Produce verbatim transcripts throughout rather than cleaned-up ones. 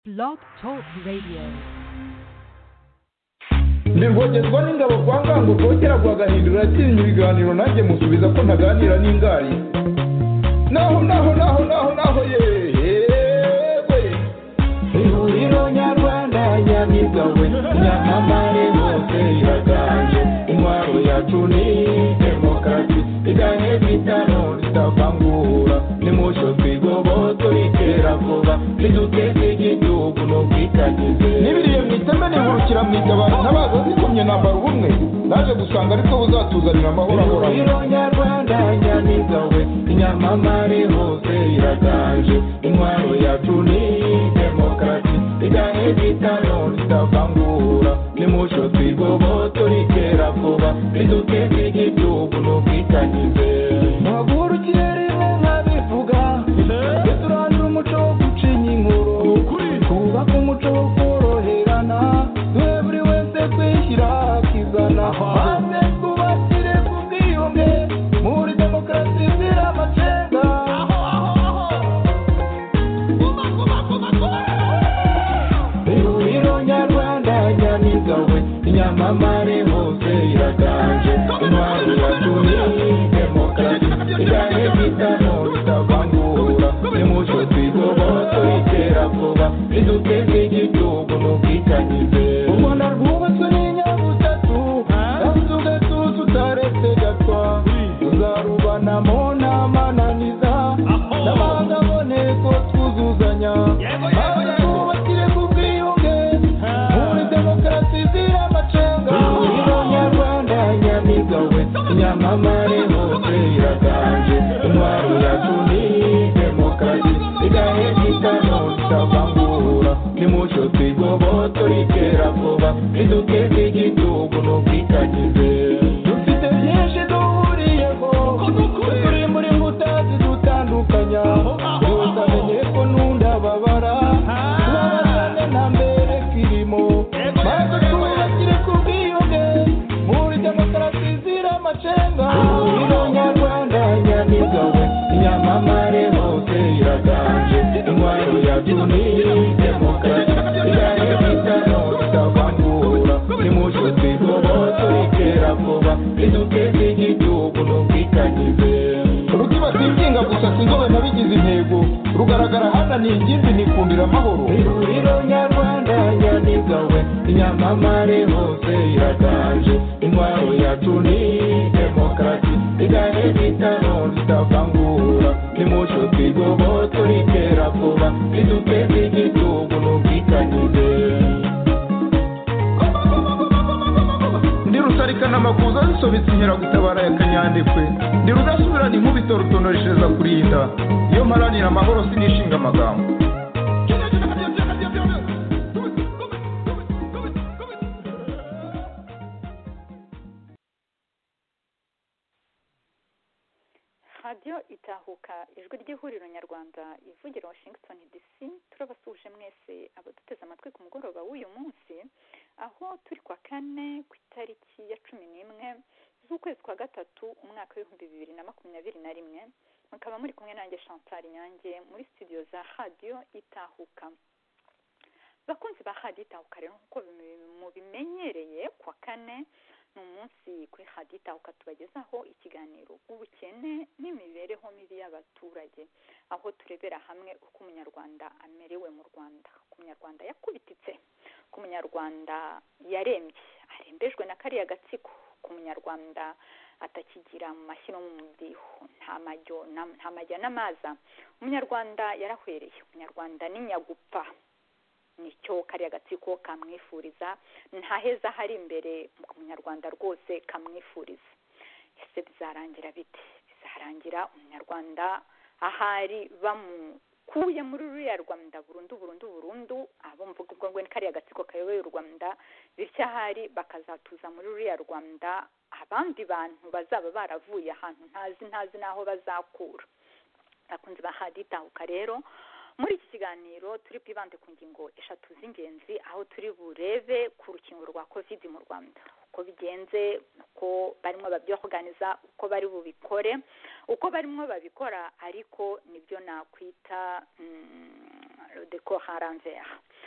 Blog Talk Radio. Nirwogezwa n'ingabo kwa ngango rwogera rwagahindura atinya ibiganiro nanjye musubiza ko ntaganira n'ingari naho naho naho naho naho yewe ihuriro nyarwanda nyamigawe nyamamare hose iraganje intwaro yacu ni demokarasi iganye bitano ritavangura nimusho twigoboto itera vuba riduteze igihugu no kwitagize nibiriye mwiteme nihurukira mwitabara ntabaza zikomye nambara ubumwe naje gusanga ariko buzatuzanira amahoro ahoraho ihuriro nyarwanda nyamigawe inyamamare hose iraganje intwaro yacu ni demokarasi iganye bitano ritavangura nimusho twigoboto ritera vuba riduteze igihugu no kwitagize maguru kirere nkabivuga turandura umuco wo gucinya inkuru twubaka umuco wo koroherana duhe buri wese kwishyira akizana maze twubakire ku bwiyunge muri demokarasi izira amacenga ihuriro nyarwanda nyamigawe inyamamare hose iraganje intwaro yacu ni demokarasi iganye bitano ritavangura nimucyo twigoboto itera vuba riduteze igihugu n'ubwitangize u Rwanda rwubatswe n'inyabutatu kandi ugatuza utaretse gatwa tuzarubanamo n'amananiza n'amahanga aboneko twuzuzanya maze twubakire ku bwiyunge muri demokarasi izira amacenga ihuriro nyarwanda nyamigawe inyamamare hose iraganje intwaro yacu ni demokarasi igahe gitano ritavangura nimucyo twigoboto ritera vuba riduteze igihugu n'ubwitangize dufite byinshi duhuriyeho turi muri mbuta zidutandukanya yose amenye ko n'undababara tubabazane nta mbere kirimo maze twubakire ku bwiyunge muri demokarasi izira amacenga ihuriro nyarwanda nyamigawe inyamamare hose iraganje intwaro yacu ni demokarasi iganye bitano ritavangura nimucyo twigoboto ritera vuba riduteze igihugu n'ubwitangize rutibatikinga gusa sinzobe nabigize intego rugaragara hana ni ingimbi nikundira amahoro ihuriro nyarwanda nyamigawe inyamamare hose iraganje intwaro yacu ni demokarasi iganye bitano ritavangura nimucyo twigoboto ritera vuba riduteze igihugu n'ubwitangize ndi rusarikana amakuza zisobetse inkeragutabara ya kanyandekwe ndi rudasubirana inkubito rutonoreshereza kurinda iyo mparanira amahoro sinishinga amagambo radiyo itahuka ijwi ry'ihuriro nyarwanda ivugira Washington D C turabasuhuje mwese abaduteze amatwi ku mugoroba w'uyu munsi aho turi kwa kane ku itariki ya cumi n'imwe z'ukwezi kwa gatatu umwaka w'ibihumbi bibiri na makumyabiri na rimwe mukaba muri kumwe nanjye Chantal Nyange muri studio za radiyo itahuka. Bakunzi ba radiyo itahuka rero nk'uko mubimenyereye kwa kane ni umunsi kuri radiyo itahuka tubagezaho ikiganiro ubukene n'imibereho mibi y'abaturage aho turebera hamwe uko umunyarwanda amerewe mu Rwanda, uko umunyarwanda yakubititse, uko umunyarwanda yarembye arembejwe na kariya gatsiko, uko umunyarwanda atakigira mu mashyi no mu mudiho nta majyo nta majya n'amaza, umunyarwanda yarahwereye, umunyarwanda ni nyagupfa nicyo kariya gatsiko kamwifuriza nta heza hari imbere mu munyarwanda rwose kamwifuriza. Ese bizarangira bite? Bizarangira umunyarwanda ahari bamukuye muri ruriya Rwanda burundu burundu burundu abo mvuga ubwo ngo ni kariya gatsiko kayoboye u Rwanda bityo ahari bakazatuza muri ruriya Rwanda abandi bantu bazaba baravuye ahantu ntazi ntazi n'aho bazakura. Bakunzi ba radiyo itahuka rero muri iki kiganiro turi bwibande ku ngingo eshatu z'ingenzi aho turi burebe ku rukingo rwa covid mu Rwanda uko bigenze, uko barimo babyoganiza, uko bari bubikore, uko barimo babikora ariko nibyo nakwita le décor à l'envers.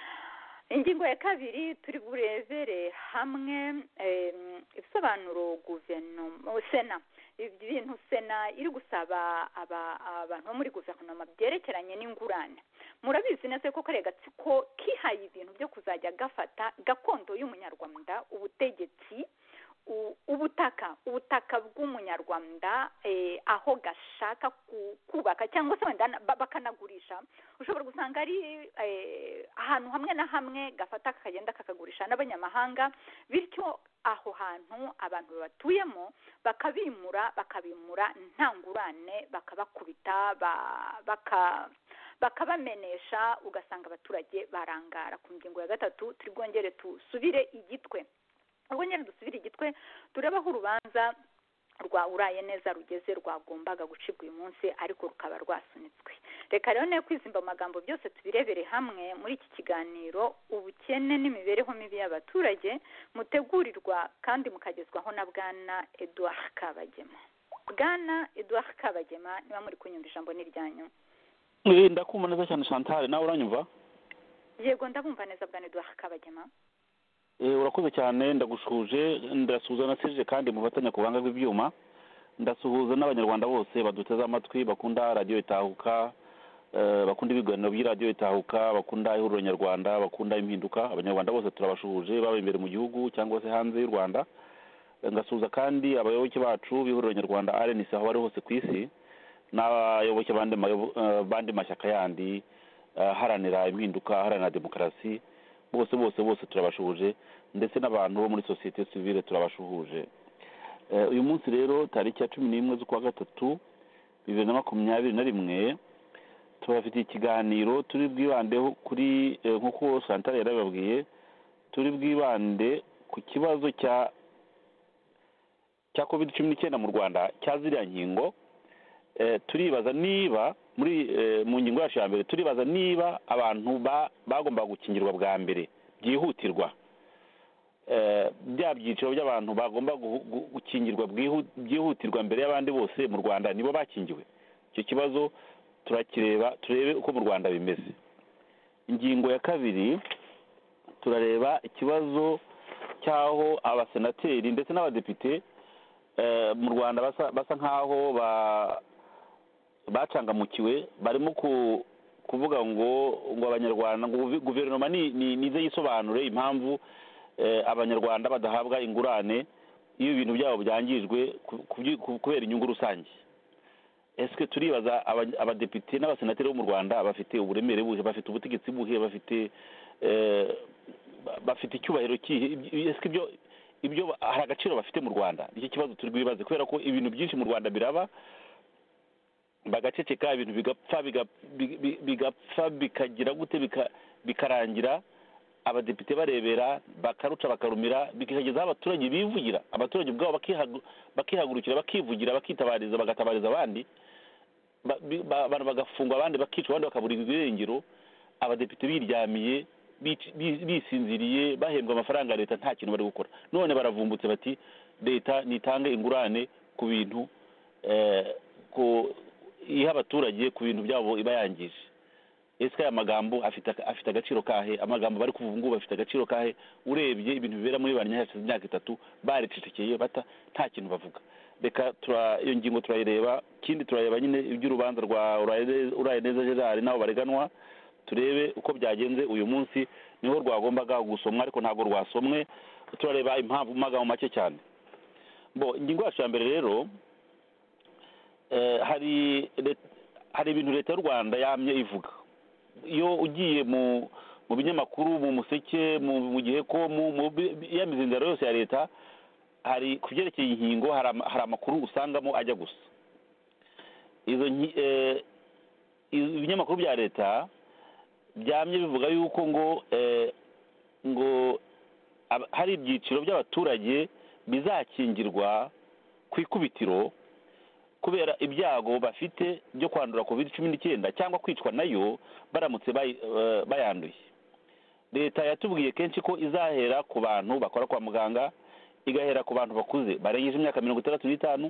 ingingo ya kabiri turi burebere hamwe ibisobanuro guverinoma sena ibintu sena iri gusaba abantu bo muri guverinoma byerekeranye n'ingurane. Murabizi neza ko kare gatsiko kihaye ibintu byo kuzajya gafata gakondo y'umunyarwanda, ubutegetsi, ubutaka ubutaka bw'umunyarwanda aho gashaka kubaka cyangwa se wenda bakanagurisha. Ushobora gusanga ari ahantu hamwe na hamwe gafata kakagenda kakagurisha n'abanyamahanga, bityo aho hantu abantu batuyemo bakabimura bakabimura nta ngurane, bakabakubita baka bakabamenesha, ugasanga abaturage barangara. Ku ngingo ya gatatu turi bwongere tusubire igitwe ubwo nyine dusubire igitwe turabaho urubanza rwa uraye neza rugeze rwagombaga gucibwa uyu munsi ariko rukaba rwasunitswe. Reka rero ne kwizimba amagambo byose tubirebere hamwe muri iki kiganiro ubukene n'imibereho mibi y'abaturage, mutegurirwa kandi mukagezwaho na Bwana Edouard Kabagema. Bwana Edouard Kabagema, niba muri kunyumva ijambo ni ryanyu. Ndakumva neza cyane Chantal, nawe uranyumva? Yego ndabumva neza Bwana Edouard Kabagema. Eh urakoze cyane, ndagushuje, ndasuhuza na Serge kandi mufatanya ku banga bw'ibyuma. Ndasuhuza n'abanyarwanda bose baduteze amatwi bakunda radio Itahuka, eh bakunda ibiganiro by'iradio Itahuka, bakunda ihuriro nyarwanda, bakunda impinduka. Abanyarwanda bose turabashuhuje baba imbere mu gihugu cyangwa se hanze y'u Rwanda. Ngasuhuza kandi abayoboke bacu b'ihuriro nyarwanda R N C aho bari hose ku isi, n'abayoboke bandi bandi mashyaka yandi haranira impinduka, haranira demokarasi. bose bose bose turabashuhuje, ndetse n'abantu bo muri societe civile turabashuhuje. Uyu munsi rero tariki ya cumi n'imwe z'ukwa gatatu bibiri na makumyabiri na rimwe turafite ikiganiro turi bwibandeho kuri nk'uko Chantal yarababwiye, turi bwibande ku kibazo cya cya covid cumi n'icyenda mu Rwanda, cya ziriya nkingo. Turibaza niba muri mu ngingo yacu ya mbere turibaza niba abantu bagomba gukingirwa bwa mbere byihutirwa, bya byiciro by'abantu bagomba gukingirwa byihutirwa mbere y'abandi bose mu Rwanda nibo bakingiwe. Icyo kibazo turakireba, turebe uko mu Rwanda bimeze. Ingingo ya kabiri turareba ikibazo cyaho abasenateri ndetse n'abadepite mu Rwanda basa basa nkaho ba bacangamukiwe, barimo kuvuga ngo ngo abanyarwanda ngo guverinoma ni nize yisobanure impamvu abanyarwanda badahabwa ingurane iyo ibintu byabo byangijwe kubera inyungu rusange. Eske turibaza abadepite n'abasenateri bo mu Rwanda bafite uburemere buhe, bafite ubutegetsi buhe, bafite bafite icyubahiro kihe? Eske ibyo ibyo hari agaciro bafite mu Rwanda? Iki kibazo turi bwibaze, kubera ko ibintu byinshi mu Rwanda biraba bagaceceka, ibintu bigapfa bigapfa bikagira gute bikarangira abadepite barebera bakaruca bakarumira, bikageza abaturage bivugira, abaturage ubwabo bakihagurukira bakivugira bakitabariza bagatabariza abandi, abantu bagafungwa abandi bakicwa abandi bakabura ibirengero, abadepite biryamiye bisinziriye bahembwa amafaranga ya leta nta kintu bari gukora. None baravumbutse bati leta nitange ingurane ku bintu ko iha abaturage ku bintu byabo iba yangije. Ese aya magambo afite afite agaciro kahe? Amagambo bari kuvuga ngo bafite agaciro kahe urebye ibintu bibera muri banyashyize imyaka itatu baricecekeye bata nta kintu bavuga? Reka tura iyo ngingo turayireba, kindi turayeba nyine iby'urubanza rwa Uraye neza Gerard nabo bareganwa, turebe uko byagenze uyu munsi. Niho rwagombaga gusomwa ariko ntago rwasomwe, turareba impamvu magambo make cyane. Bo ingingo yacu ya mbere rero, eh hari hari ibintu leta y'u Rwanda yamye ivuga. Iyo ugiye mu mu binyamakuru, mu museke, mu gihe ko mu yamizindaro yose ya leta, hari kubyerekeye inkingo hari amakuru usangamo ajya gusa. Izo ibinyamakuru bya leta byamye bivuga yuko ngo ngo hari ibyiciro by'abaturage bizakingirwa ku ikubitiro kubera ibyago bafite byo kwandura covid cumi n'icyenda cyangwa kwicwa nayo baramutse bayanduye. Leta yatubwiye kenshi ko izahera ku bantu bakora kwa muganga, igahera ku bantu bakuze barengeje imyaka mirongo itandatu n'itanu,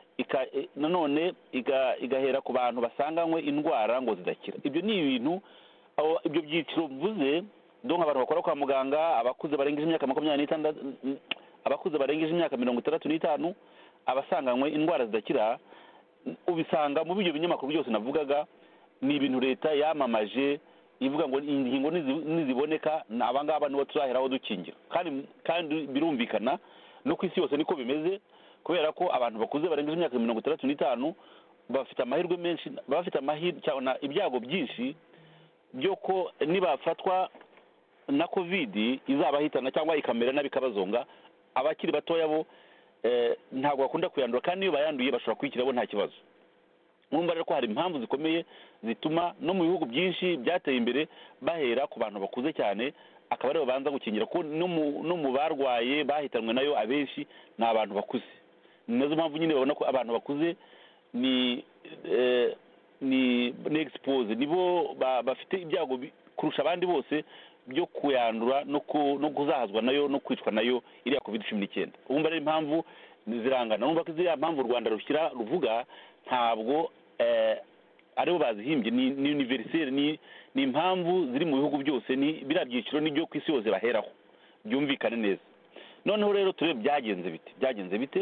nanone igahera ku bantu basanganywe indwara ngo zidakira. Ibyo ni ibintu ibyo byiciro mvuze donc abantu bakora kwa muganga, abakuze barengeje imyaka makumyabiri n'itandatu, abakuze barengeje imyaka mirongo itandatu n'itanu, abasanganywe indwara zidakira, ubisanga mu byo binyamakuru byose navugaga. Ni ibintu leta yamamaje ivuga ngo ingingo niziboneka abangaba nibo tuzaheraho dukingira, kandi kandi birumvikana no ku isi yose niko bimeze, kubera ko abantu bakuze barengeje imyaka mirongo itandatu n'itanu bafite amahirwe menshi, bafite amahirwe cyane ibyago byinshi byo ko nibafatwa na covid izabahitana cyangwa ikamera nabi kabazonga. Abakiri batoya bo eh, ntabwo bakunda kuyandura, kandi iyo bayanduye bashobora kwikirabo nta kibazo. Mwumva rero ko hari impamvu zikomeye zituma no mu bihugu byinshi byateye imbere bahera ku bantu bakuze cyane, akaba aribo banza gukingira, ko no mu barwaye bahitanwe nayo abenshi ni abantu bakuze. Ni nazo mpamvu nyine babona ko abantu bakuze ni eh, ni ni expose, nibo bafite ibyago kurusha abandi bose byo kuyandura no no kuzahazwa nayo no kwicwa nayo iriya covid cumi n'icyenda. Urumva rero impamvu zirangana. Urumva ko ziriya mpamvu u Rwanda rushyira ruvuga ntabwo eh, aribo bazihimbye, ni, ni universel, ni ni impamvu ziri mu bihugu byose, ni bira byiciro n'ibyo ku isi yose baheraho byumvikane neza. Noneho rero turebe byagenze bite byagenze bite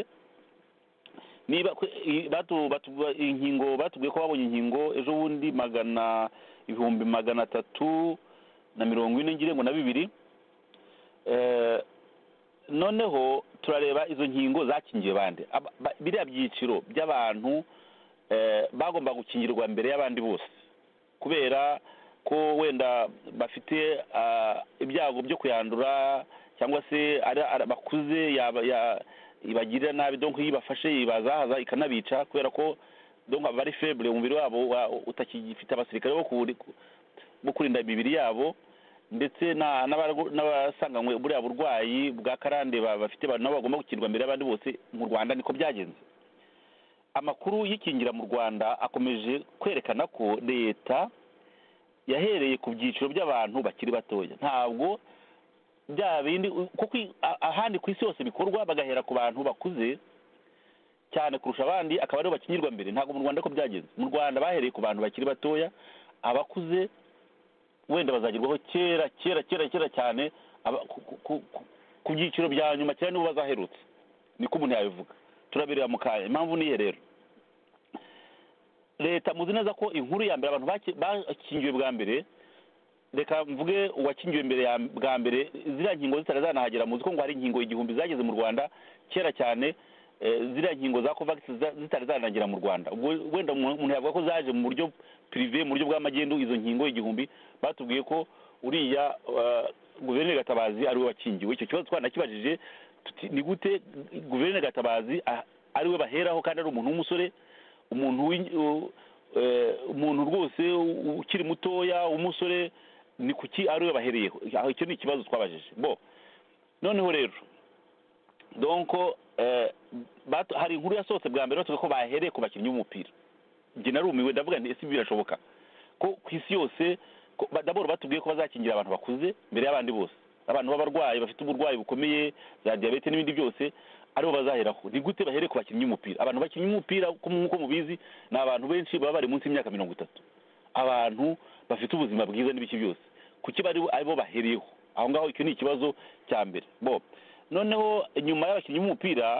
niba batu batu inkingo batubwiye ko babonye inkingo ejo bundi magana ibihumbi magana atatu na mirongo ine ngire ngo na bibiri. eh noneho turareba izo nkingo zakingiye bande, biriya byiciro by'abantu eh bagomba gukingirwa mbere y'abandi bose, kubera ko wenda bafite ibyago byo kuyandura cyangwa se bakuze ibagirira nabi, donc yibafashe ibazahaza ikanabica, kubera ko donc bari faible, umubiri wabo utakigifite abasirikare bo kurinda imibiri yabo, ndetse n'abasanganywe buriya burwayi bwa karande bafite nabo bagomba gukingirwa mbere y'abandi bose. Mu Rwanda niko byagenze. Amakuru y'ikingira mu Rwanda akomeje kwerekana ko leta yahereye ku byiciro by'abantu bakiri batoya, ntabwo bya bindi kuko ahandi ku isi yose bikorwa bagahera ku bantu bakuze cyane kurusha abandi, akaba aribo bakingirwa mbere. Ntabwo mu Rwanda ko byagenze. Mu Rwanda bahereye ku bantu bakiri batoya, abakuze wenda bazagirwaho kera kera kera kera cyane ku byiciro bya nyuma cyane nibo bazaherutse, niko umuntu yabivuga. Turabireba mu kanya impamvu niye rero. Leta muzi neza ko inkuru ya mbere abantu bakingiwe bwa mbere, reka mvuge uwakingiwe mbere ya bwa mbere, ziriya nkingo zitarazanahagera. Muzi ko ngo hari inkingo igihumbi zageze mu Rwanda kera cyane, ziriya nkingo za Covax zitarazanagera mu Rwanda. Ubwo wenda umuntu yavuga ko zaje mu buryo privé, mu buryo bw'amagendu. Izo nkingo igihumbi batubwiye ko uriya Guverineri Gatabazi ari we wakingiwe. Icyo kibazo twanakibajije, ni gute Guverineri Gatabazi ari we baheraho kandi ari umuntu w'umusore, umuntu umuntu rwose ukiri mutoya umusore, ni kuki ari we bahereyeho? Icyo ni ikibazo twabajije. Bo noneho rero donc eh hari inkuru yasohotse bwa mbere tuvuga ko bahereye ku bakinnyi b'umupira. Nge narumiwe ndavuga nti ese birashoboka ko ku isi yose daboro batubwiye ko bazakingira abantu bakuze mbere y'abandi bose, abantu b'abarwayi bafite uburwayi bukomeye za diabete n'ibindi byose aribo bazaheraho. Ni gute bahereye ku bakinnyi b'umupira? Abantu bakinnyi b'umupira nk'uko mubizi ni abantu benshi baba bari munsi y'imyaka mirongo itatu, abantu bafite ubuzima bwiza n'ibiki byose. Kuki bari aribo bahereyeho aho ngaho? Icyo ni ikibazo cya mbere. Bo noneho nyuma y'abakinnyi b'umupira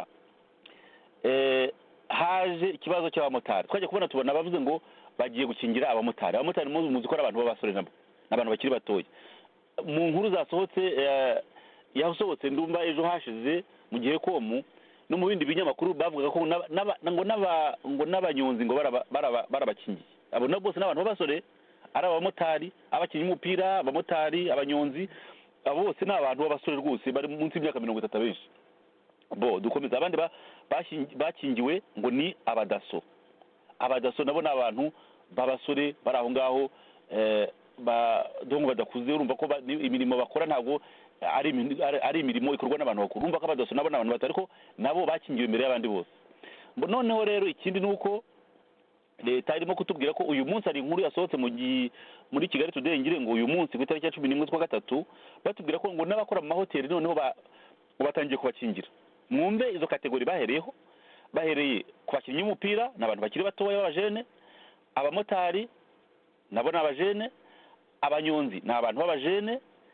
eh haje ikibazo cy'abamotari. Twaje kubona tubona bavuze ngo bagiye gukingira abamotari. Abamotari muzi ko ari abantu b'abasore nabo, n'abantu bakiri batoya. Mu nkuru zasohotse yasohotse ndumva ejo hashize mu gihe komu no mu bindi binyamakuru bavuga ko ngo n'aba ngo n'abanyonzi ngo barabakingiye. Abo nabo bose n'abantu b'abasore, ari abamotari, abakinnyi b'umupira, abamotari, abanyonzi, abo bose ni abantu b'abasore rwose bari munsi y'imyaka mirongo itatu benshi. Bo dukomeza abandi bakingiwe ngo ni abadaso. Abadaso nabo ni abantu b'abasore bari aho ngaho eh ba dongo badakuze. Urumva ko imirimo bakora ntabwo ari ari imirimo ikorwa n'abantu bakuru. Urumva ko abadaso nabo n'abantu batari ko nabo bakingiwe imbere y'abandi bose. Noneho rero ikindi nuko leta irimo kutubwira ko uyu munsi ari inkuru yasohotse mu muri Kigali Today ngire ngo uyu munsi ku itariki ya cumi n'imwe z'ukwa gatatu batubwira ko ngo n'abakora mu mahoteli noneho batangiye kubakingira. Mwumve izo kategori bahereyeho. Bahereye ku bakinnyi b'umupira n'abantu bakiri batoya b'abajene, abamotari nabo n'abajene, abanyonzi n'abantu b'abajene,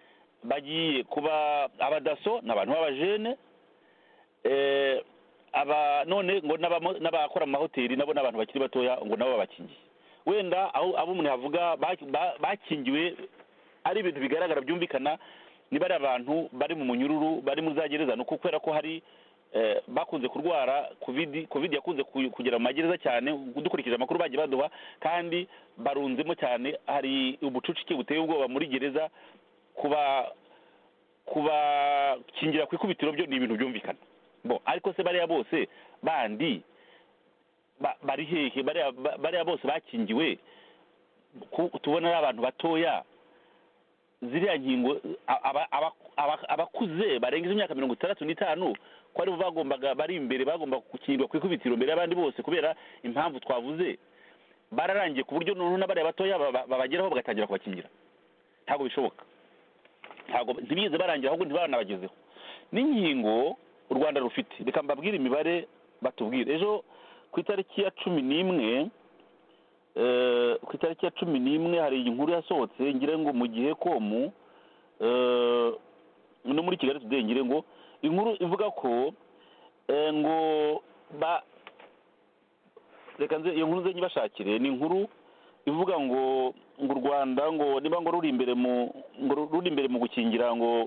bagiye kuba abadaso n'abantu b'abajene eh aba none ngo n'abamo- n'abakora mu mahoteli nabo n'abantu bakiri batoya ngo nabo babakingiye wenda aho abo umuntu yavuga baki- ba- bakingiwe ari ibintu bigaragara byumvikana niba ari abantu bari mu munyururu bari muri za gereza nuko kubera ko hari eh, bakunze kurwara covid covid yakunze ku- kugera mu magereza cyane dukurikije amakuru bagiye baduha kandi barunzemo cyane hari ubucucike buteye ubwoba muri gereza kuba kuba kingira ku ikubitiro byo ni ibintu byumvikana bo ariko se bariya bose bandi ba- bari hehe bariya ba- bariya bose bakingiwe ku- tubona ari abantu batoya ziriya nkingo aba- aba- aba- abakuze barengeje imyaka mirongo itandatu n'itanu ko aribo bagombaga bari imbere bagomba gukingirwa ku ikubitiro mbere y'abandi bose kubera impamvu twavuze bararangiye ku buryo noneho n'abariya batoya baba- babageraho bagatangira kubakingira ntabwo bishoboka ntabwo ntibigeze barangira ahubwo ntibanabagezeho n'inkingo u rwanda rufite reka mbabwire imibare batubwire ejo ku itariki ya cumi n'imwe eh, ku itariki ya cumi n'imwe hari inkuru yasohotse ngire ngo mu gihe komu eh, no muri kigali today ngire ngo inkuru ivuga ko eh, ngo ba reka nze iyo nkuru nze nyibashakire ni inkuru ivuga ngo ngo u rwanda ngo niba ngo ruri imbere mu ngo ruri imbere mu gukingira ngo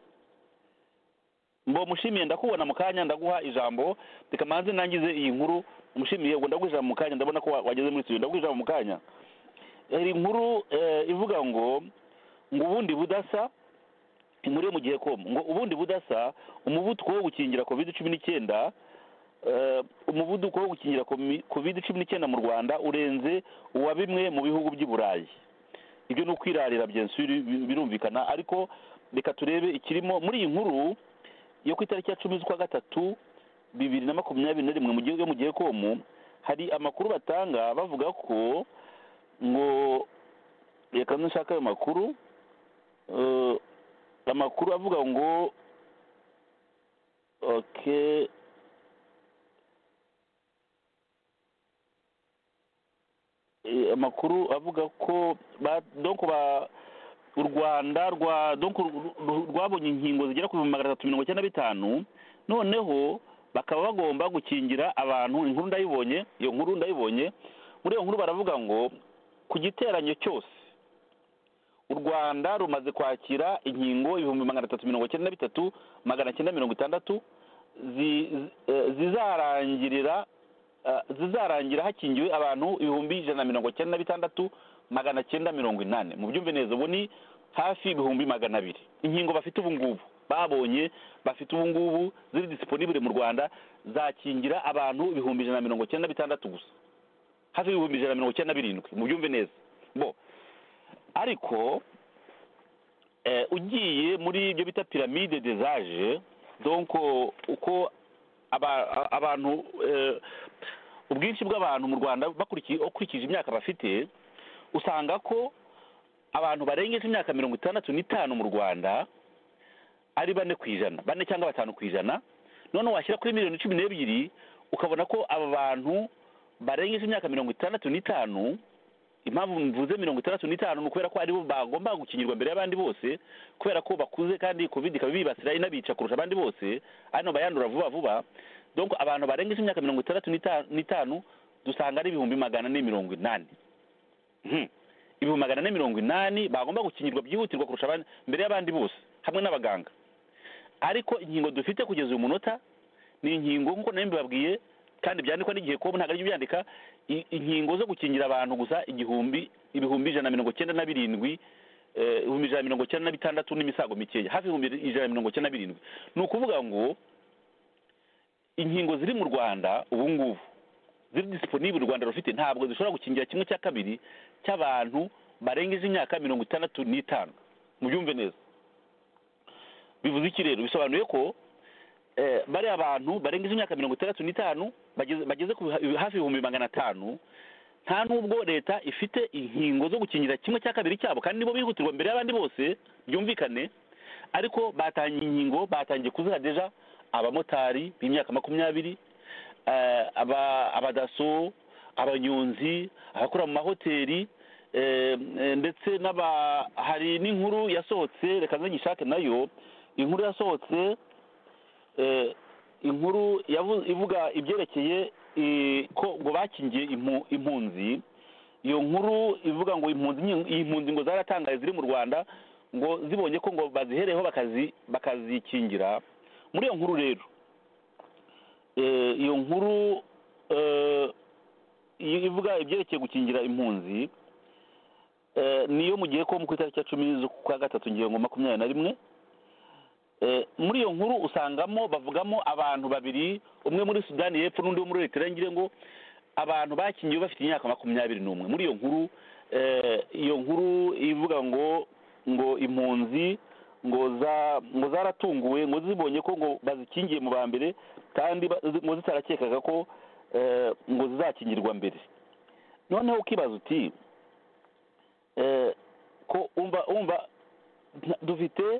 mbo mushimiye ndakubona mu kanya ndaguha ijambo reka manze nangize iyi nkuru mushimiye ngo ndaguha ijambo mu kanya ndabona ko wa- wageze muri studio ndaguha ijambo mu kanya hari inkuru eh, ivuga ngo ngo ubundi budasa inkuru yo mu gihe ko ngo ubundi budasa umuvuduko wo gukingira covid cumi n'icyenda eh, umuvuduko wo gukingira covid cumi n'icyenda mu Rwanda urenze uwa bimwe mu bihugu by'i Burayi ibyo ni ukwirarira bien sûr bi- birumvikana ariko reka turebe ikirimo muri iyi nkuru yo ku itariki ya cumi z'ukwa gatatu bibiri na makumyabiri na rimwe mu gihugu yo mu gihe komu hari amakuru batanga bavuga ko ngo reka nshaka ayo makuru eh, amakuru avuga ngo okay eh, amakuru avuga ko ba donc ba u Rwanda rwa donc ru- ru- rwabonye inkingo zigera ku bihumbi magana atatu mirongo icyenda na bitanu noneho bakaba bagomba gukingira abantu inkuru ndayibonye iyo nkuru ndayibonye muri iyo nkuru baravuga ngo ku giteranyo cyose u Rwanda rumaze kwakira inkingo ibihumbi magana atatu mirongo icyenda na bitatu magana cyenda mirongo itandatu zi- zi- eh, zizarangirira eh, zizarangira hakingiwe abantu ibihumbi ijana na mirongo icyenda na bitandatu magana cyenda mirongo inani mu byumve neza ubu ni hafi ibihumbi magana abiri inkingo bafite ubu ngubu babonye bafite ubu ngubu ziri disponible mu Rwanda zakingira abantu ibihumbi ijana na mirongo icyenda na bitandatu gusa hafi ibihumbi ijana na mirongo icyenda na birindwi mu byumve neza bo ariko eh, ugiye muri ibyo bita pyramide des âges donc uko aba- abantu eh, ubwinshi bw'abantu mu Rwanda bakurikije ukurikije imyaka bafite usanga ko abantu barengeje imyaka mirongo itandatu n'itanu mu Rwanda ari bane ku ijana bane cyangwa batanu ku ijana none washyira kuri miliyoni cumi n'ebyiri ukabona ko aba bantu barengeje imyaka mirongo itandatu n'itanu impamvu mvuze mirongo itandatu n'itanu ni ukubera ko aribo bagomba gukingirwa mbere y'abandi bose kubera ko bakuze kandi covid ikaba ibibasira inabica kurusha abandi bose hano bayandura vuba vuba donc abantu barengeje imyaka mirongo itandatu n'ita- n'itanu dusanga ari ibihumbi magana ane mirongo inani Mhm. ibihumbi magana ane mirongo inani bagomba gukingirwa byihutirwa kurusha abandi mbere y'abandi bose hamwe n'abaganga ariko inkingo dufite kugeza uyu munota ni inkingo nk'uko nayo mbibabwiye kandi byandikwa n'igihe ko ntabwo aribyo byandika i- inkingo zo gukingira abantu gusa igihumbi ibihumbi ijana na mirongo icyenda na birindwi eh, ibihumbi ijana na mirongo icyenda na bitandatu n'imisago mikeya hafi ibihumbi ijana na mirongo icyenda na birindwi ni ukuvuga ngo inkingo ziri mu Rwanda ubu ngubu ziri disponible u Rwanda rufite ntabwo zishobora gukingira kimwe cya kabiri cy'abantu barengeje imyaka mirongo itandatu n'itanu mu byumve neza bivuze iki rero bisobanuye ko eh, bari abantu barengeje imyaka mirongo itandatu n'itanu bageze bageze ku biha- hafi ibihumbi magana atanu nta nubwo leta ifite inkingo zo gukingira kimwe cya kabiri cyabo kandi nibo bihutirwa mbere y'abandi bose byumvikane ariko batangiye inkingo batangiye kuziha deja abamotari b'imyaka makumyabiri eh, aba abadaso abanyonzi abakora mu mahoteli eh, eh, ndetse n'aba hari n'inkuru yasohotse reka nzanyishake nayo inkuru yasohotse eh, inkuru yavu- ivuga ibyerekeye eh, ko ngo bakingiye impu- impunzi iyo nkuru ivuga ngo impunzi nyi- impunzi ngo zaratangaye ziri mu Rwanda ngo zibonye ko ngo bazihereho bakazi bakazikingira muri iyo nkuru rero eh, iyo nkuru eh, ivuga ibyerekeye gukingira impunzi eh, niyo mu gihe ko mu itariki ya cumi z'ukwa gatatu ngingo makumyabiri na rimwe eh, muri iyo nkuru usangamo bavugamo abantu babiri umwe muri Sudani y'Epfo n'undi wo muri Eritrea ngire ngo abantu bakingiwe bafite imyaka makumyabiri n'umwe muri iyo nkuru eh, iyo nkuru ivuga ngo ngo impunzi ngo za ngo zaratunguwe ngo zibonye ko ngo bazikingiye mu ba mbere kandi ba- ngo zitarakekaga ko eh, ngo zizakingirwa mbere noneho ukibaza uti eh, ko umva umva dufite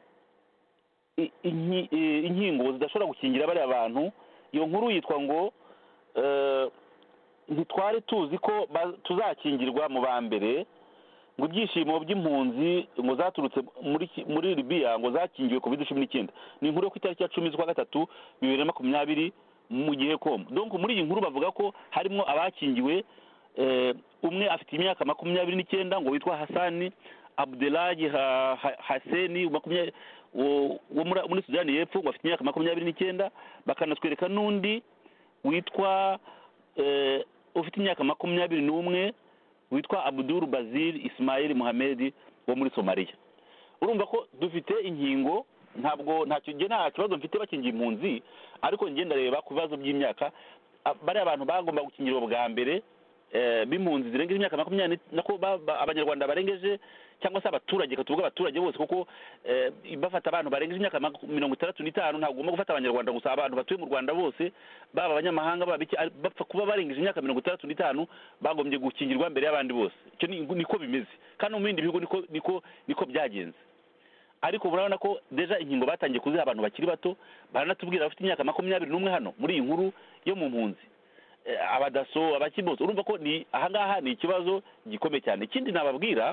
i- inki- i- inkingo zidashobora gukingira bariya bantu iyo nkuru yitwa ngo eh, ntitwari tuzi ko ba- tuzakingirwa mu ba mbere ngo ibyishimo by'impunzi ngo zaturutse muri ki- muri Libya ngo zakingiwe covid cumi n'icyenda ni inkuru yo ku itariki ya cumi z'ukwa gatatu bibiri na makumyabiri mu gihe com donc muri iyi nkuru bavuga ko harimo abakingiwe eh, umwe afite imyaka makumyabiri n'icyenda ngo witwa Hasani Abdelaji ha, ha, Haseni makumyabiri wo wo muri muri Sudani y'Epfo ngo afite imyaka makumyabiri n'icyenda bakanatwereka n'undi witwa eh, ufite imyaka makumyabiri n'umwe witwa Abdul Bazir Ismail Mohamed wo muri Somalia urumva ko dufite inkingo ntabwo ntacyo nge nta kibazo mfite bakingiye impunzi ariko nge ndareba ku bibazo by'imyaka a- bari abantu bagomba gukingirwa bwa mbere eh, b'impunzi zirengeje imyaka makumyabiri nako ba- ba- abanyarwanda barengeje cyangwa se abaturage katuvuga abaturage bose kuko eh, bafata abantu barengeje imyaka maku- mirongo itandatu n'itanu ntabwo ugomba gufata abanyarwanda gusa abantu batuye mu Rwanda bose baba abanyamahanga baba iki ari- bapfa kuba barengeje imyaka mirongo itandatu n'itanu bagombye gukingirwa mbere y'abandi bose icyo ni- niko bimeze kandi no mu bindi bihugu niko niko niko byagenze ariko murabona ko deja inkingo batangiye kuziha abantu bakiri bato baranatubwira bafite imyaka makumyabiri n'umwe hano muri iyi nkuru yo mu mpunzi Eh, abadaso abakibose urumva ko ni ahangaha ni ikibazo gikomeye cyane ikindi nababwira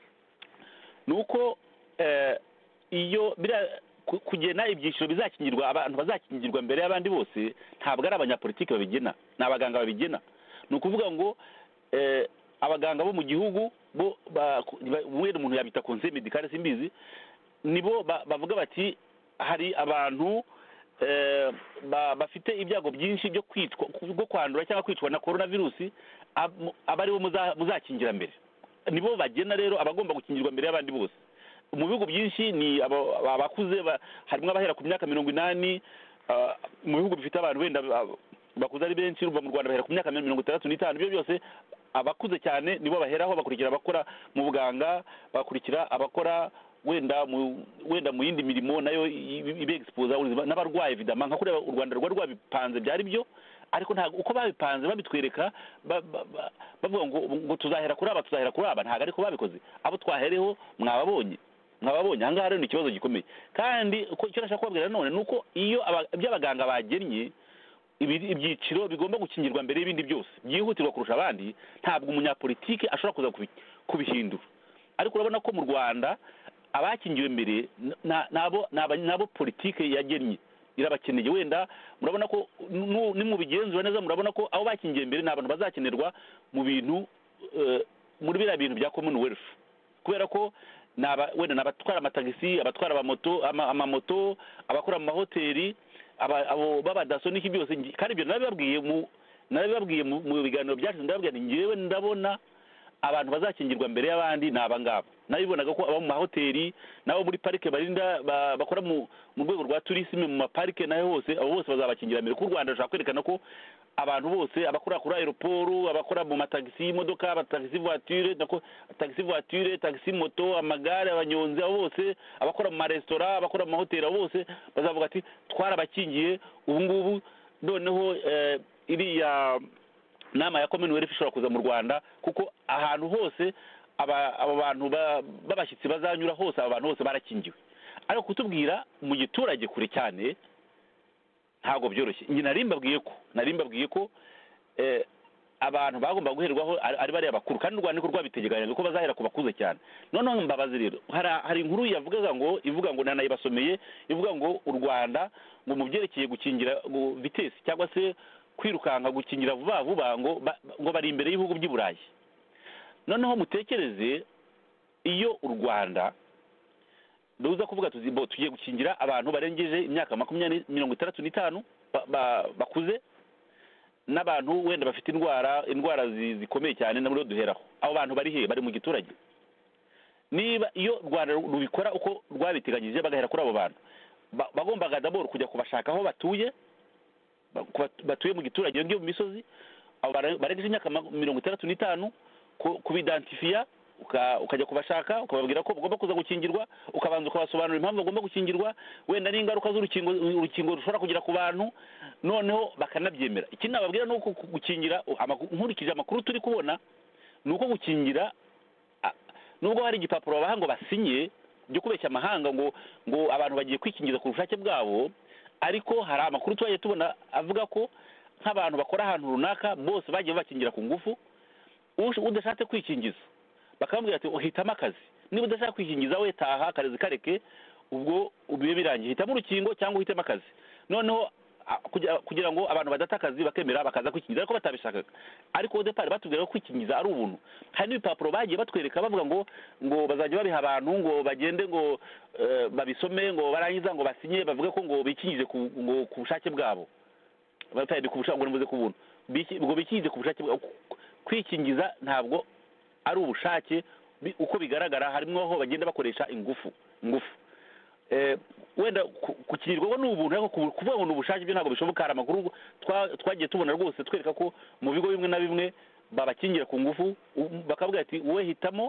nuko eh, iyo bira ku- kugena ibyiciro bizakingirwa abantu bazakingirwa mbere y'abandi bose ntabwo ari abanyapolitiki babigena ni abaganga babigena ni ukuvuga ngo eh, abaganga bo mu gihugu bo ba- ba- wenda umuntu yabita conseil médical simbizi nibo ba- bavuga bati hari abantu eh, ba- bafite ibyago byinshi byo kwicwa bwo kwandura cyangwa kwicwa na coronavirus ab- aba aribo muza- muzakingira mbere nibo bagena rero abagomba gukingirwa mbere y'abandi bose mu bihugu byinshi ni aba- abakuze ba- harimo abahera ku myaka mirongo inani ah, mu bihugu bifite abantu wenda ba- bakuze ari benshi urumva mu Rwanda bahera ku myaka mirongo itandatu n'itanu ibyo byose abakuze cyane nibo baheraho bakurikira abakora mu buganga bakurikira abakora wenda mu wenda mu yindi mirimo nayo ibe expose n'abarwayi evidama nka kureba u Rwanda rwa rwabipanze byari byo ariko ntabwo uko babipanze babitwereka ba- ba- ba- bavuga ngo ngo tuzahera kuri aba tuzahera kuri aba ntabwo ariko babikoze abo twahereho mwababonye mwababonye ahangaha rero ni ikibazo gikomeye kandi uko icyo nashaka kubabwira none ni uko iyo aba- ibyo abaganga bagennye ibi- ibyiciro bigomba gukingirwa mbere y'ibindi byose byihutirwa kurusha abandi ntabwo umunyapolitike ashobora kuza kubi- kubihindura ariko urabona ko mu Rwanda abakingiwe mbere na- nabo naba- nabo politike yagennye irabakeneye wenda murabona ko nu- nimubigenzura neza murabona ko abo bakingiye mbere ni abantu bazakenerwa mu bintu eh, muri biriya bintu bya commonwealth kubera ko naba wenda nabatwara amatagisi abatwara abamoto ama- amamoto abakora mu mahoteli aba- abo babadaso n'iki byose ngi- kandi ibyo nabibabwiye mu nabibabwiye mu mu biganiro byacu ndababwira nti ngewe ndabona abantu bazakingirwa mbere y'abandi ni aba ngaba nabibonaga ko abo mu mahoteli n'abo muri parike barinda ba- bakora mu mu rwego rwa tourisme mu maparike nayo hose abo bose bazabakingira mbere ku Rwanda rushaka kwerekana ko abantu bose abakora kuri aeroport abakora mu matagisi y'imodoka abatagisi voiture nako taxi voiture taxi moto amagare abanyonzi abo bose abakora mu maresitora abakora mu mahoteli abo bose bazavuga ati twarabakingiye ubu ngubu noneho eh, iriya nama ya commonwealth ishobora kuza mu Rwanda kuko ahantu hose aba abo bantu ba- b'abashyitsi bazanyura hose aba bantu bose barakingiwe ariko kutubwira mu giturage kure cyane ntabwo byoroshye njye nari mbabwiye ko nari mbabwiye ko eh, abantu bagomba guherwaho ari ari bariya bakuru kandi u Rwanda niko rwabitegekanye ko bazahera ku bakuze cyane. Noneho mbabazi rero hari hari inkuru yavugaga ngo ivuga ngo nanayibasomeye ivuga ngo u Rwanda ngo mu byerekeye gukingira ngo vitesi cyangwa se kwirukanka gukingira vuba vuba ngo ba- ngo bari imbere y'ibihugu by'i Burayi. Noneho mutekereze iyo u Rwanda ruza kuvuga tuzi bo tugiye gukingira abantu barengeje imyaka makumyabiri mirongo itandatu n'itanu ba- ba- bakuze n'abantu wenda bafite indwara indwara zi- zikomeye cyane na muri duheraho abo bantu bari he bari mu giturage. Niba iyo u Rwanda rubikora uko rwabiteganyije bagahera kuri abo bantu ba- bagombaga daboro kujya kubashaka aho batuye ba- kuba- batuye mu giturage ngiyo mu misozi abo bare- barengeje imyaka ma- mirongo itandatu n'itanu ku- kubidantifiya uka- ukajya kubashaka ukababwira ko bagomba kuza gukingirwa ukabanza ukabasobanurira impamvu bagomba gukingirwa wenda n'ingaruka z'urukingo urukingo rushobora kugera ku bantu noneho bakanabyemera. Ikindi nababwira ni uko ku- gukingira amakuru- nkurikije amakuru turi kubona ni uko gukingira a- nubwo hari igipapuro babaha ngo basinye byo kubeshya amahanga ngo ngo abantu bagiye kwikingiza ku bushake bwabo, ariko hari amakuru twagiye tubona avuga ko nk'abantu bakora ahantu runaka bose bagiye bakingira ku ngufu. Ush- udashatse kwikingiza bakamubwira ati uhitamo akazi, niba udashaka kwikingiza we taha akazi kareke ubwo ubiye birangiye, hitamo urukingo cyangwa uhitemo akazi. Noneho a- kugira kugira ngo abantu badata akazi bakemera bakaza kwikingiza ariko batabishakaga. Ariko depart batubwira ko kwikingiza ari ubuntu. Hari n'ibipapuro bagiye batwereka bavuga ngo ngo bazajya babiha abantu ngo bagende ngo eh, babisome ngo barangiza ngo basinye bavuge ko ngo bikingije ku ngo ku bushake bwabo. Batari ku bushake ngo nimuze ku buntu. Biki- ngo bikingije ku bushake bwabo. Kwikingiza ntabwo ari ubushake bi- uko bigaragara harimo aho bagenda bakoresha ingufu ingufu eh wenda ku- gukingirwa ni ubuntu ariko ku- kuvuga ngo ni ubushake byo ntabwo bishoboka. Hari amakuru twa- twagiye tubona rwose twereka ko mu bigo bimwe na bimwe babakingira ku ngufu u- bakavuga ati wowe hitamo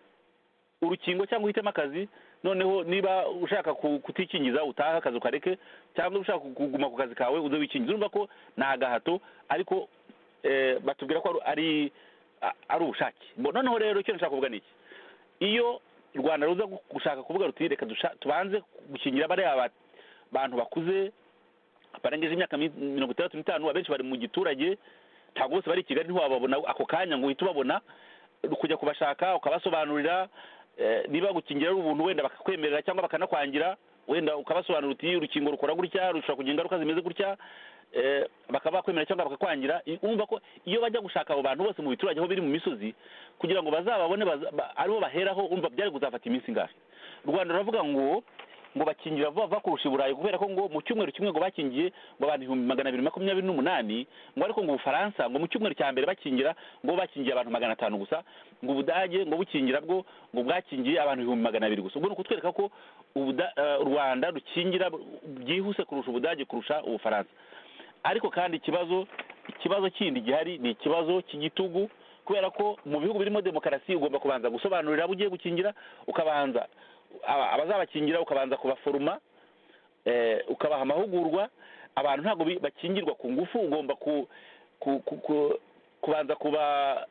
urukingo cyangwa uhitemo akazi, noneho niba ushaka ku- kutikingiza utaha akazi ukareke cyangwa ushaka kuguma ku kazi kawe uze wikingiza. Urumva ko nta gahato ariko eh, batubwira ko ari a- ari ubushake. Bo- noneho rero icyo nshaka kuvuga ni iki, iyo u Rwanda ruza gu- gushaka kuvuga ruti reka dusha- tubanze gukingira bariya ba- bantu bakuze barengeje imyaka mi- mirongo itandatu n'itanu abenshi bari mu giturage ntabwo bose bari i Kigali ntiwababona ako kanya ngo uhite ubabona, kujya kubashaka ukabasobanurira eh, niba gukingira ari ubuntu wenda bakakwemerera cyangwa bakanakwangira wenda ukabasobanurira uti urukingo rukora gutya rushobora kugira ingaruka zimeze gutya eh, bakaba bakwemera cyangwa bakakwangira. I- urumva ko iyo bajya gushaka abo bantu bose mu biturage aho biri mu misozi kugira ngo bazababone baza- ba- aribo baheraho umva byari kuzafata iminsi ingahe. U Rwanda ruravuga ngo ngo bakingira vuba vuba kurusha i Burayi kubera ko ngo mu cyumweru kimwe ngo bakingiye ngo abantu ibihumbi magana abiri makumyabiri n'umunani, ngo ariko ngo Ubufaransa ngo mu cyumweru cya mbere bakingira ngo bakingiye abantu magana atanu gusa, ngo Ubudage ngo bukingira bwo ngo bwakingiye abantu ibihumbi magana abiri gusa. Ubwo ni ukutwereka ko Ubuda- eh, u Rwanda rukingira byihuse kurusha Ubudage kurusha Ubufaransa. Ariko kandi ikibazo ikibazo kindi gihari ni ikibazo cy'igitugu kubera ko mu bihugu birimo demokarasi ugomba kubanza gusobanurira abo ugiye gukingira, ukabanza aba- abazabakingira ukabanza kubaforuma eh, ukabaha amahugurwa. Abantu ntabwo bi- bakingirwa ku ngufu, ugomba ku, ku, ku, ku kubanza kuba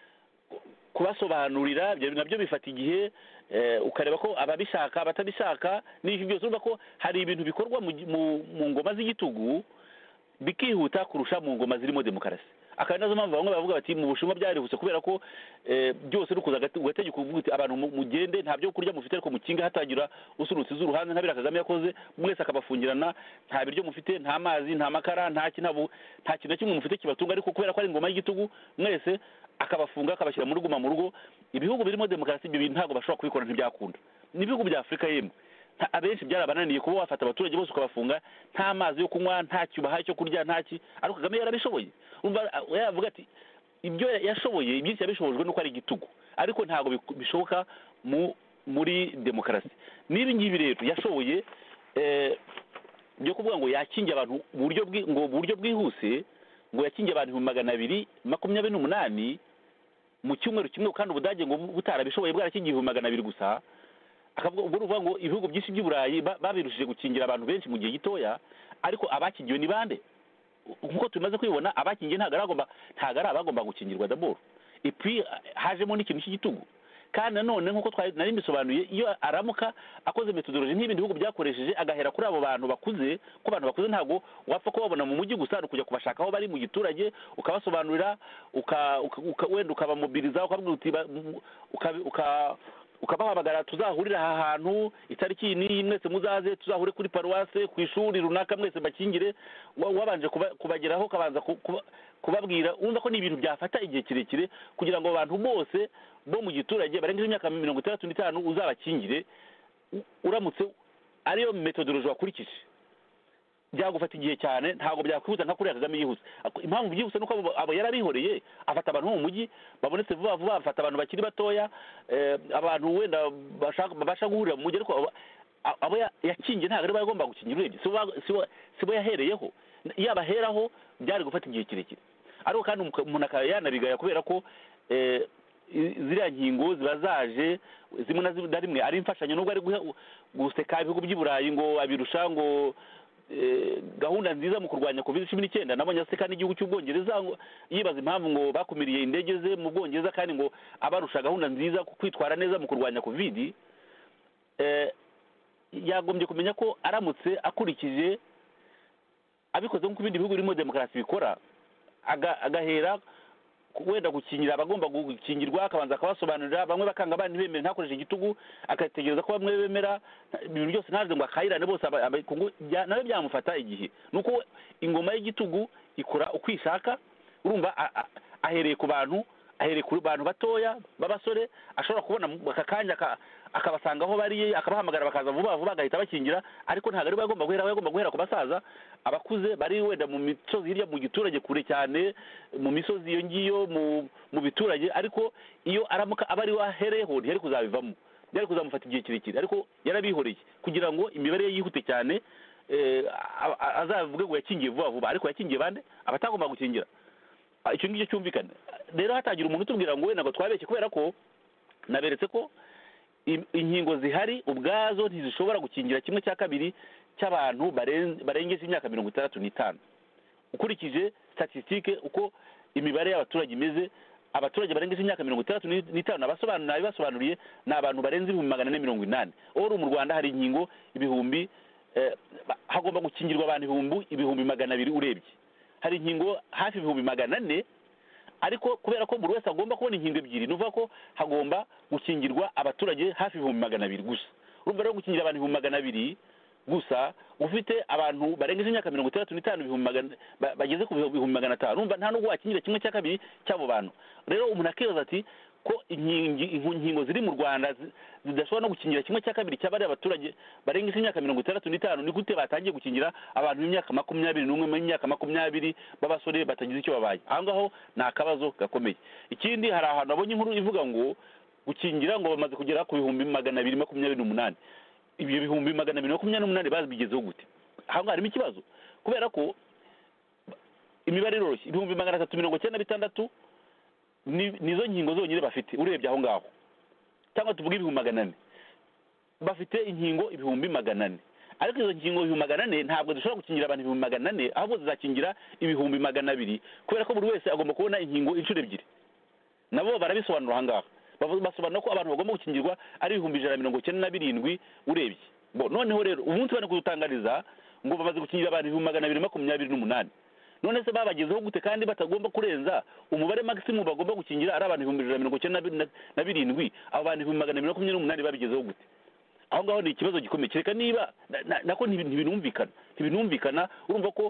kubasobanurira. Ibyo nabyo bifata igihe eh, ukareba ko ababishaka abatabishaka n'ibyo byose. Urumva ko hari ibintu bikorwa mu, gi- mu, mu ngoma z'igitugu bikihuta kurusha mu ngoma zirimo demokarasi. Akaba nazo mpamvu bamwe bavuga bati mu Bushinwa byarihuse kubera ko eh, byose rukuza ugategeka uvuga uti abantu mu- mugende nta byo kurya mufite ariko mukinga hatagira usurutse z'uruhanze nka biriya Kagame yakoze, mwese akabafungirana nta biryo mufite nta mazi nta makara nta kintu nta kintu na kimwe mufite kibatunga, ariko kubera ko ari ingoma y'igitugu mwese akabafunga akabashyira mu rugo mu rugo. Ibihugu birimo demokarasi ibyo bintu ntabwo bashobora kubikora, ntibyakunda. N'ibihugu bya Afurika yemwe nta- abenshi byarabananiye kuba wafata abaturage bose ukabafunga nta mazi yo kunywa nta cyo bahaye cyo kurya nta ki, ariko Kagame yarabishoboye. Umva yavuga ati ibyo yashoboye ibyinshi yabishobojwe nuko ari igitugu, ariko ntabwo biku- bishoboka mu muri demokarasi. Nibi ngibi rero yashoboye eh, byo kuvuga ngo yakingiye abantu mu buryo bwi- ngo mu buryo bwihuse, ngo yakingiye abantu ibihumbi magana abiri makumyabiri n'umunani mu cyumweru kimwe, kandi Ubudage ngo butarabishoboye bwarakingiye ibihumbi magana abiri gusa. Akavuga ubwo ruvuga ngo ibihugu byinshi by'i Burayi ba- babirushije gukingira abantu benshi mu gihe gitoya, ariko abakingiwe ni bande? Nkuko tumaze kwibona abakingiye ntabwo aragomba ntabwo ari abagomba gukingirwa d'abord. Et puis hajemo n'ikintu cy'igitugu kandi nanone nk'uko nari mbisobanuye iyo aramuka akoze metodoloji nk'ibindi bihugu byakoresheje agahera kuri abo bantu bakuze ko abantu bakuze ntabwo wapfa kubabona mu mujyi gusa kujya kubashaka aho bari mu giturage ukabasobanurira wenda ukabamobiriza ukababwira ukabahamagara tuzahurira aha hantu itariki n'iyi mwese muzaze tuzahure kuri paruwase ku ishuri runaka mwese bakingire wabanje kubageraho ukabanza kubabwira wumva ko ni ibintu byafata igihe kirekire kugira ngo abantu bose bo mu giturage barengeje imyaka mirongo itandatu n'itanu uzabakingire uramutse ariyo metodoloji wakurikije byagufata igihe cyane ntabwo byakwihuta nka kuriya Kagame yihuse impamvu byihuse nuko abo yarabihoreye afata abantu mu mujyi babonetse vuba vuba afata abantu bakiri batoya abantu wenda babasha guhurira mu mujyi ariko abo yakingiye ntabwo ari bagomba gukingira urebye si bo yahereyeho iyo abaheraho byari gufata igihe kirekire ariko kandi umuntu akaba yanabigaya kubera ko ziriya nkingo ziba zaje zimwe na rimwe ari imfashanyo nubwo ari guseka ibihugu by'i Burayi ngo abirusha ngo gahunda nziza mu kurwanya covid cumi n'icyenda nabonye aseka n'igihugu cy'ubwongereza yibaza impamvu ngo bakumiriye indege ze mu bwongereza kandi ngo abarusha gahunda nziza kwitwara neza mu kurwanya covid yagombye kumenya ko aramutse akurikije abikoze nk'uko ibindi bihugu birimo demokarasi bikora agahera wenda gukingira abagomba gukingirwa akabanza akabasobanurira bamwe bakanga abandi bemera ntakoreshe igitugu akategereza ko bamwe bemera ibintu byose ntaze ngo akayirane bose nawe byamufata igihe nuko ingoma y'igitugu ikora ukwishaka urumva ahereye ku bantu ahereye ku bantu batoya b'abasore ashobora kubona aka kanya akabasanga aho bari akabahamagara bakaza vuba vuba agahita bakingira ariko ntabwo ari bagomba guhera bagomba guhera ku basaza abakuze bari wenda mu misozi hirya mu giturage kure cyane mu misozi iyo ngiyo mu biturage ariko iyo aramuka aba ari wahereho ntiyari kuzabivamo byari kuzamufata igihe kirekire ariko yarabihoreye kugira ngo imibare ye yihute cyane azavuge ngo yakingiye vuba vuba ariko yakingiye bande abatagomba gukingira icyo ngicyo cyumvikana rero hatagira umuntu utubwira ngo wenda ngo twabeshye kubera ko naberetse ko inkingo zihari ubwazo ntizishobora gukingira kimwe cya kabiri cy'abantu barengeje imyaka mirongo itandatu n'itanu ukurikije statistique uko imibare y'abaturage imeze abaturage barengeje imyaka mirongo itandatu n'itanu nabibasobanuriye ni abantu barenze ibihumbi magana ane mirongo inani uru mu Rwanda hari inkingo ibihumbi hagomba gukingirwa abantu ibihumbi ibihumbi magana abiri urebye hari inkingo hafi ibihumbi magana ane ariko kubera ko buri wese agomba kubona inkingo ebyiri nuvuga ko hagomba gukingirwa abaturage hafi ibihumbi magana abiri gusa urumva rero gukingira abantu ibihumbi magana abiri gusa ufite abantu barengeje imyaka mirongo itandatu n'itanu bageze ku bihumbi magana atanu urumva nta nubwo wakingira kimwe cya kabiri cy'abo bantu rero umuntu akibaza ati ko inkingo ziri mu Rwanda zidashobora no gukingira kimwe cya kabiri cy'abari abaturage barengeje imyaka mirongo itandatu n'itanu ni gute batangiye gukingira abantu b'imyaka makumyabiri n'umwe mu myaka makumyabiri b'abasore batagize icyo babaye aho ngaho ni akabazo gakomeye ikindi hari ahantu abonye inkuru ivuga ngo gukingira ngo bamaze kugera ku bihumbi magana abiri makumyabiri n'umunani ibyo bihumbi magana abiri makumyabiri n'umunani babigezeho gute aho harimo ikibazo kubera ko imibare iroroshye ibihumbi magana atatu mirongo icyenda na bitandatu nizo nkingo zonyine bafite urebye aho ngaho cyangwa tuvuge ibihumbi magana ane bafite inkingo ibihumbi magana ane ariko izo nkingo ibihumbi magana ane ntabwo dushobora gukingira abantu ibihumbi magana ane ahubwo zizakingira ibihumbi magana abiri kubera ko buri wese agomba kubona inkingo inshuro ebyiri nabo barabisobanura aha ngaha basobanura ko abantu bagomba gukingirwa ari ibihumbi ijana na mirongo icyenda na birindwi urebye bo noneho rero umunsi bari kudutangariza ngo bamaze gukingira abantu ibihumbi magana abiri makumyabiri n'umunani none se babagezeho gute kandi batagomba kurenza umubare maximum bagomba gukingira ari abantu ibihumbi ijana na mirongo icyenda na birindwi abo bantu ibihumbi magana abiri makumyabiri n'umunani babigezeho gute aho ngaho ni ikibazo gikomeye kereka niba nako ntibinumvikana ntibinumvikana urumva ko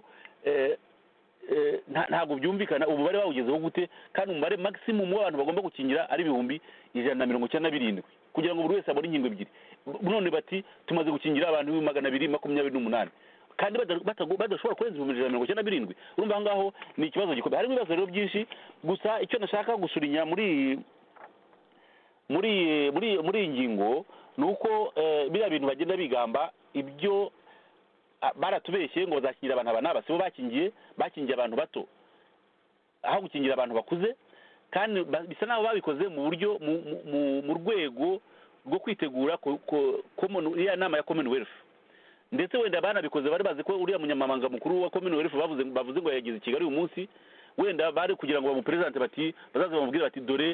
ntabwo byumvikana umubare bawugezeho gute kandi umubare maximum w'abantu bagomba gukingira ari ibihumbi ijana na mirongo icyenda na birindwi kugira ngo buri wese abone inkingo ebyiri none bati tumaze gukingira abantu ibihumbi magana abiri makumyabiri n'umunani kandi badashobora kurenza ibihumbi ijana na mirongo icyenda na birindwi urumva aho ngaho ni ikibazo gikomeye harimo ibibazo rero byinshi gusa icyo nashaka gusurinya muri muri muri muri iyi ngingo ni uko biriya bintu bagenda bigamba ibyo baratubeshye ngo bazakingira abantu aba n'aba si bo bakingiye bakingiye abantu bato aho gukingira abantu bakuze kandi bisa n'aho babikoze mu buryo mu rwego rwo kwitegura iriya nama ya commonwealth ndetse wenda banabikoze bari bazi ko uriya munyamabanga mukuru wa commonwealth bavuze bavuze ngo yageze i Kigali uyu munsi wenda bari kugira ngo bamuperezante bati bazaza bamubwire bati dore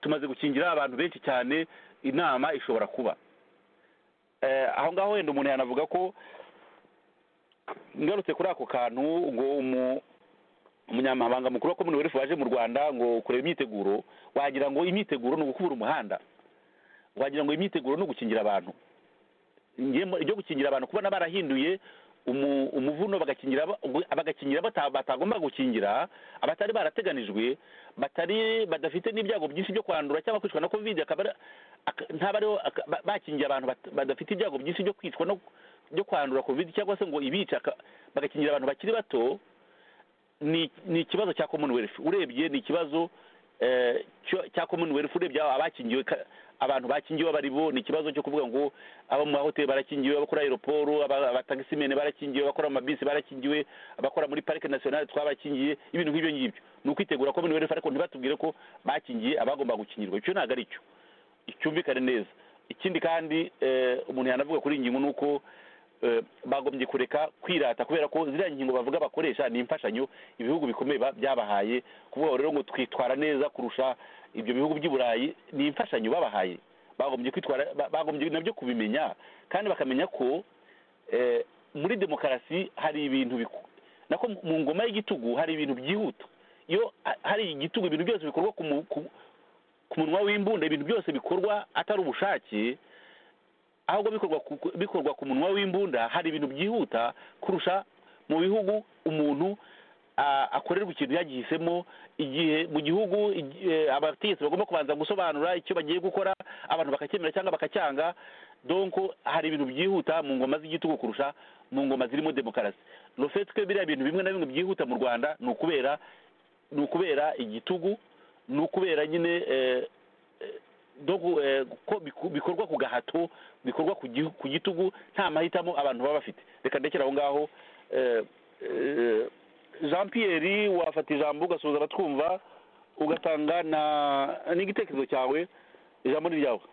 tumaze gukingira abantu benshi cyane inama ishobora kuba aho ngaho wenda umuntu yanavuga ko ngarutse kuri ako kantu ngo umunyamabanga mukuru wa Commonwealth waje mu Rwanda ngo kureba imyiteguro wagira ngo imyiteguro ni ugukubura umuhanda wagira ngo imyiteguro ni ugukingira abantu ibyo gukingira abantu kubona barahinduye umuvuno bagakingira bagakingira batagomba gukingira abatari barateganijwe batari badafite n'ibyago byinshi byo kwandura cyangwa kwicwa na covid ntabariho bakingira abantu badafite ibyago byinshi byo kwicwa no byo kwandura covid cyangwa se ngo ibica bagakingira abantu bakiri bato ni ni ikibazo cya Commonwealth urebye ni ikibazo cya Commonwealth urebye abakingiwe abantu bakingiwe bari bo ni ikibazo cyo kuvuga ngo abo mu hoteli barakingiwe abakora aeroport abatagisimene barakingiwe abakora mu mabisi barakingiwe abakora muri parike nationale twabakingiye ibintu nk'ibyo ngibyo ni ukwitegura Commonwealth ariko ntibatubwire ko bakingiye abagomba gukingirwa icyo ntago ari cyo icyumvikane neza ikindi kandi umuntu yanavuga kuri ingingo nuko bagombye kureka kwirata kubera ko ziriya ngingo bavuga bakoresha ni imfashanyo ibihugu bikomeye byabahaye kuvuga rero ngo twitwara neza kurusha ibyo bihugu by'i Burayi ni imfashanyo babahaye bagombye kwitwara bagombye nabyo kubimenya kandi bakamenya ko muri demokarasi hari ibintu nako mu ngoma y'igitugu hari ibintu byihuta iyo hari igitugu ibintu byose bikorwa ku munwa w'imbunda ibintu byose bikorwa atari ubushake ahubwo bikorwa bikorwa ku munwa w'imbunda hari ibintu byihuta kurusha mu bihugu umuntu akorerwa ikintu yagihisemo igihe mu gihugu abategetsi bagomba kubanza gusobanura icyo bagiye gukora abantu bakacyemera cyangwa bakacyanga donc hari ibintu byihuta mu ngoma z'igitugu kurusha mu ngoma zirimo demokarasi le fait que biriya bintu bimwe na bimwe byihuta mu Rwanda ni ukubera ni ukubera igitugu ni ukubera nyine ko bikorwa ku gahato bikorwa ku gitugu nta mahitamo abantu baba bafite reka ndekera aho ngaho Jean Pierre wafata ijambo ugasuhuza abatwumva ugatanga n'igitekerezo cyawe ijambo ni ryawe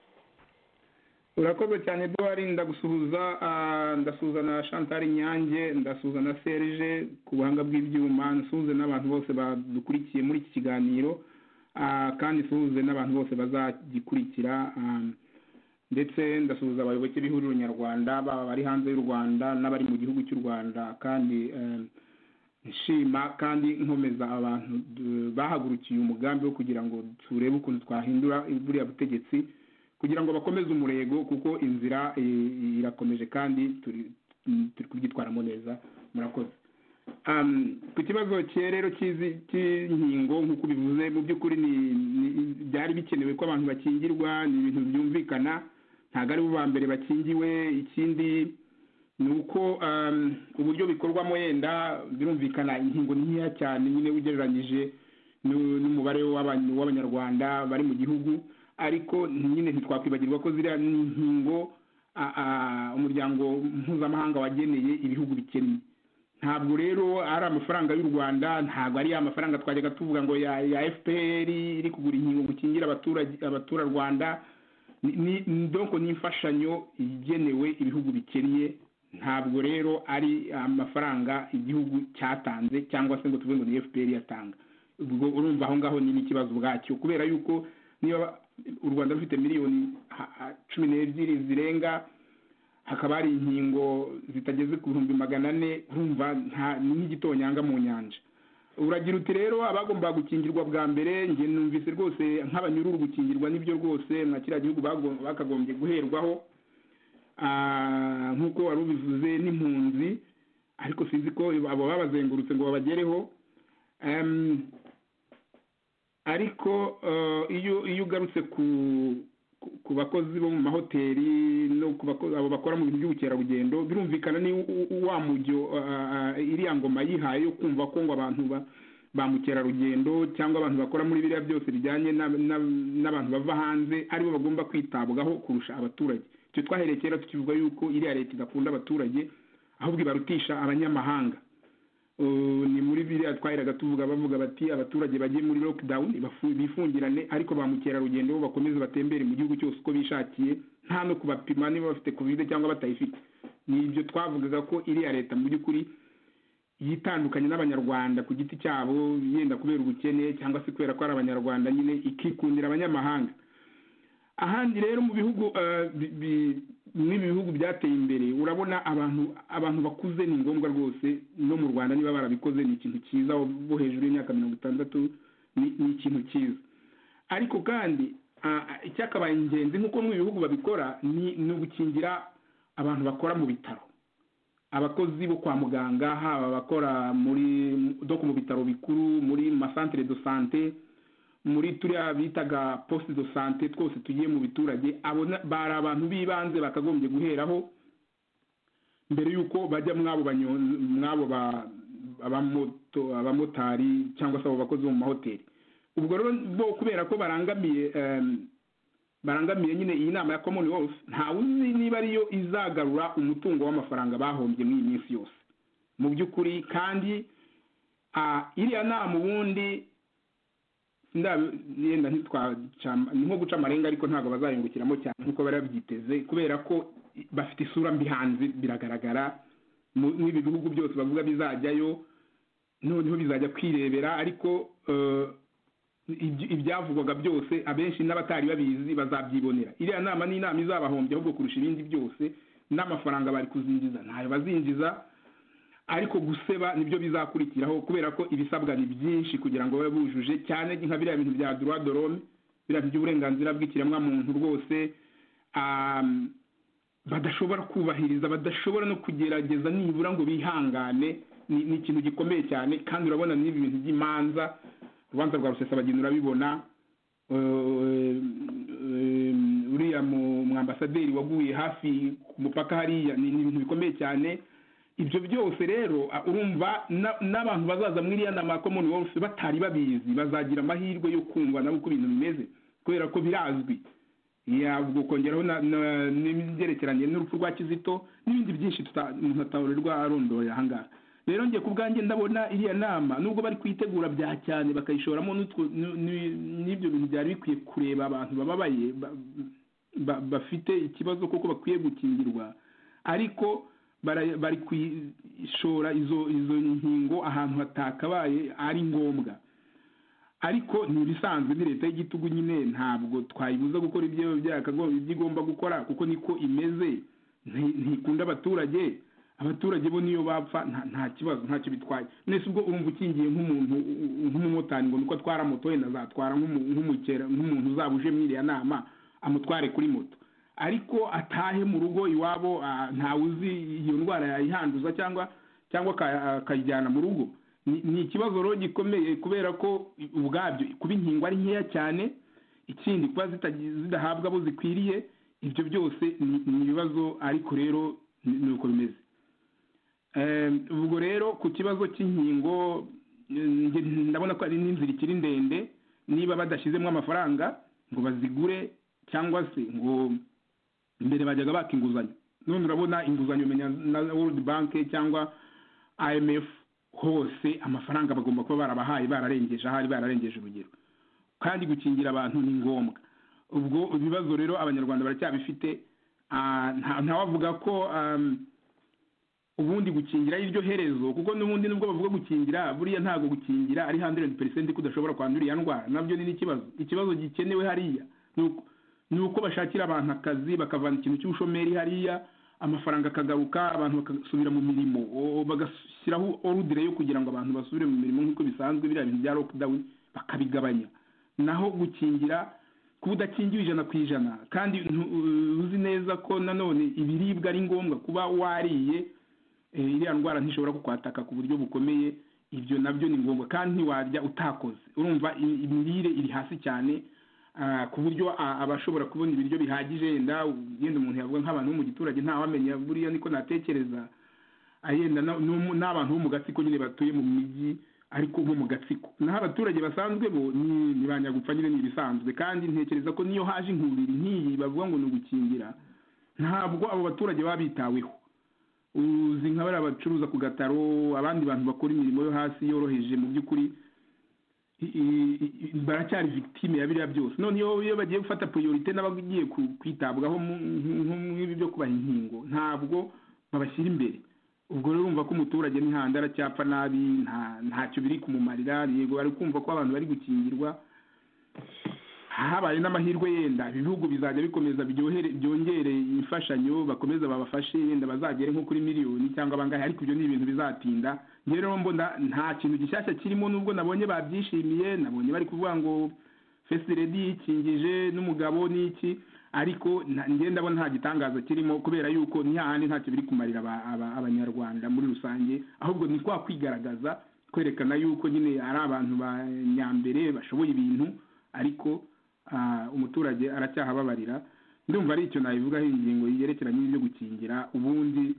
urakoze cyane Eduard ndagusuhuza ndasuhuza na Chantal Nyange ndasuhuza na Serge ku buhanga bw'ibyuma nsuhuze n'abantu bose badukurikiye muri iki kiganiro kandi nsuhuze n'abantu bose bazagikurikira ndetse ndasuhuza abayoboke b'ihuriro nyarwanda baba bari hanze y'u Rwanda n'abari mu gihugu cy'u Rwanda kandi nshima kandi nkomeza abantu bahagurukiye umugambi wo kugira ngo turebe ukuntu twahindura buriya butegetsi kugira ngo bakomeze umurego kuko inzira irakomeje kandi turi turi kubyitwaramo neza murakoze ku kibazo rero cy'inkingo nk'uko bivuze mu by'ukuri byari bikenewe ko abantu bakingirwa ni ibintu byumvikana ntabwo ari bo ba mbere bakingiwe ikindi ni uko uburyo bikorwamo yenda birumvikana inkingo nkeya cyane nyine ugereranyije n'umubare w'abanyarwanda bari mu gihugu ariko nyine ntitwakwibagirwa ko ziriya nkingo umuryango mpuzamahanga wageneye ibihugu bikennye ntabwo rero ari amafaranga y'u Rwanda ntabwo ari amafaranga twajyaga tuvuga ngo ya ya F P R iri kugura inkingo gukingira abaturage abaturarwanda ni donc ni imfashanyo igenewe ibihugu bikennye ntabwo rero ari amafaranga igihugu cyatanze cyangwa se ngo tuvuge ngo ni F P R yatanga ubwo urumva aho ngaho ni ikibazo bwacyo kubera yuko niba u Rwanda rufite miliyoni cumi n'ebyiri zirenga hakaba hari inkingo zitageze ku bihumbi magana ane urumva nk'igitonyanga mu nyanja uragira uti rero abagomba gukingirwa bwa mbere njye numvise rwose nk'abanyururu gukingirwa n'ibyo rwose mwa kiriya gihugu bakagombye guherwaho nk'uko wari ubivuze n'impunzi ariko sinzi ko abo babazengurutse ngo babagereho ariko iyo iyo ugarutse ku ku bakozi bo mu mahoteli no ku abo bakora mu bintu by'ubukerarugendo birumvikana ni wa mujyo iriya ngoma yihaye yo kumva ko ngo abantu ba mukerarugendo cyangwa abantu bakora muri biriya byose bijyanye n'abantu bava hanze aribo bagomba kwitabwaho kurusha abaturage icyo twahereye kera tukivuga yuko iriya leta idakunda abaturage ahubwo ibarutisha abanyamahanga ni muri biriya twaheraga tuvuga bavuga bati abaturage bagiye muri lockdown bifungirane ariko ba mukerarugendo bo bakomeze batembere mu gihugu cyose uko bishakiye nta no kubapima niba bafite covid cyangwa batayifite ni ibyo twavugaga ko iriya leta mu by'ukuri yitandukanye n'abanyarwanda ku giti cyabo yenda kubera ubukene cyangwa se kubera ko ari abanyarwanda nyine ikikundira abanyamahanga. Ahandi rero mu bihugu n'ibi bihugu byateye imbere urabona abantu abantu bakuze ni ngombwa rwose, no mu Rwanda niba barabikoze ni ikintu cyiza, bo hejuru y'imyaka mirongo itandatu ni ikintu cyiza. Ariko kandi icyakabaye ingenzi nk'uko mu bihugu babikora ni ugukingira abantu bakora mu bitaro, abakozi bo kwa muganga, haba abakora muri doko mu bitaro bikuru, muri masantere de sante, muri turiya bitaga poste de sante, twose tugiye mu biturage. Abo bari abantu bibanze bakagombye guheraho mbere yuko bajya mwabo mwabo abamoto abamotari cyangwa se abo bakozi bo mu mahoteli. Ubwo rero bo kubera ko barangamiye barangamiye nyine iyi nama ya Commonwealth, nta uzi niba ariyo izagarura umutungo w'amafaranga bahombye muri iyi minsi yose mu by'ukuri. Kandi iriya nama ubundi ndenda ni nko guca amarenga, ariko ntabwo bazayungukiramo cyane nk'uko bari babyiteze, kubera ko bafite isura mbi hanze, biragaragara n'ibi bihugu byose bavuga bizajyayo noneho bizajya kwirebera, ariko ibyavugwaga byose abenshi n'abatari babizi bazabyibonera. Iriya nama ni inama izabahombye ahubwo kurusha ibindi byose, n'amafaranga bari kuzinjiza ntayo bazinjiza, ariko guseba nibyo bizakurikiraho, kubera ko ibisabwa ni byinshi kugira ngo babe bujuje, cyane nka biriya bintu bya droit de l'homme, biriya by'uburenganzira bw'ikiremwamuntu rwose badashobora kubahiriza, badashobora no kugerageza nibura ngo bihangane. Ni ikintu gikomeye cyane. Kandi urabona n'ibi bintu by'imanza, urubanza rwa Rusesabagina urabibona, uriya mwambasaderi waguye hafi ku mupaka hariya, ni ibintu bikomeye cyane. Ibyo byose rero urumva n'abantu bazaza muri iriya nama ya Commonwealth batari babizi bazagira amahirwe yo kumva nabo uko ibintu bimeze, kubera ko birazwi. Yabwo kongeraho n'ibyerekeranye n'urupfu rwa Kizito n'ibindi byinshi umuntu atahurirwa arondora ahangaha. Rero ngiye ku bwanjye ndabona iriya nama nubwo bari kwitegura bya cyane bakayishoramo n'ibyo bintu byari bikwiye kureba abantu bababaye bafite ikibazo kuko bakwiye gukingirwa, ariko bari kwishora izo izo nkingo ahantu hatakabaye ari ngombwa. Ariko ni ibisanzwe ni leta y'igitugu nyine, ntabwo twayibuza gukora ibyo byakagombye igomba gukora, kuko niko imeze, ntikunda abaturage. Abaturage bo niyo bapfa nta kibazo, ntacyo bitwaye. Nese ubwo urumva ukingiye nk'umuntu nk'umumotari ngo nuko atwara moto wenda azatwara nk'umukera nk'umuntu uzabuje muri iriya nama amutware kuri moto, ariko atahe mu rugo iwabo nta uzi iyo ndwara yayihanduza cyangwa cyangwa akayijyana mu rugo. Ni ikibazo rero gikomeye, kubera ko ubwabyo kuba inkingo ari nkeya cyane, ikindi kuba zidahabwa abo zikwiriye, ibyo byose ni ibibazo. Ariko rero ni uko bimeze. Ubwo rero ku kibazo cy'inkingo ndabona ko ari n'inzira ikiri ndende, niba badashyizemo amafaranga ngo bazigure, cyangwa se ngo mbere bajyaga baka inguzanyo, none urabona inguzanyo umenya na World Bank cyangwa I M F hose amafaranga bagomba kuba barabahaye bararengeje, ahari bararengeje urugero. Kandi gukingira abantu ni ngombwa. Ubwo ibibazo rero abanyarwanda baracyabifite. Nta wavuga ko ubundi gukingira iryo herezo, kuko n'ubundi nubwo bavuga gukingira, buriya ntago gukingira ari one hundred percent kudashobora kwandura iya ndwara. Nabyo ni ikibazo. Ikibazo gikenewe hariya nuko bashakira abantu akazi, bakavana ikintu cy'ubushomeri hariya, amafaranga akagaruka, abantu bagasubira mu mirimo, bagashyiraho orudire yo kugira ngo abantu basubire mu mirimo nk'uko bisanzwe, biriya bintu bya lockdown bakabigabanya. Naho gukingira kuba udakingiwe ijana ku ijana, kandi uzi neza ko nanone ibiribwa ari ngombwa, kuba wariye iriya ndwara ntishobora kukwataka ku buryo bukomeye, ibyo nabyo ni ngombwa. Kandi ntiwarya utakoze, urumva imirire iri hasi cyane, ku buryo abashobora kubona ibiryo bihagije, yenda yenda umuntu yavuga nk'abantu bo mu giturage ntawamenya, buriya niko natekereza, ayenda n'abantu bo mu gatsiko nyine batuye mu mijyi, ariko bo mu gatsiko. Naho abaturage basanzwe bo ni banyagupfa nyine, ni ibisanzwe. Kandi ntekereza ko niyo haje inkuriri nk'iyi bavuga ngo ni ugukingira, ntabwo abo baturage baba bitaweho. Uzi nka bari abacuruza ku gataro, abandi bantu bakora imirimo yo hasi yoroheje, mu by'ukuri baracyari victime ya biriya byose. None iyo bagiye gufata priorite n'abagiye kwitabwaho nk'ibi byo kubaha inkingo, ntabwo babashyira imbere. ubwo rero urumva ko umuturage n'ihanda aracyapfa nabi nta ntacyo biri kumumarira yego bari kumva ko abantu bari gukingirwa habaye n'amahirwe yenda ibihugu bizajya bikomeza byohere byongere imfashanyo bakomeza babafashe yenda bazagere nko kuri miliyoni cyangwa bangahe ariko ibyo ni ibintu bizatinda njye rero mbona nta kintu gishyashya kirimo nubwo nabonye babyishimiye nabonye bari kuvuga ngo First Lady yikingije n'umugabo n'iki ariko njye ndabona nta gitangaza kirimo kubera yuko ni hahandi ntacyo biri kumarira abanyarwanda muri rusange ahubwo ni kwa kwigaragaza kwerekana yuko nyine ari abantu ba nyambere bashoboye ibintu ariko umuturage aracyahababarira ndumva ari icyo nabivugaho ingingo yerekeranye n'ibyo gukingira ubundi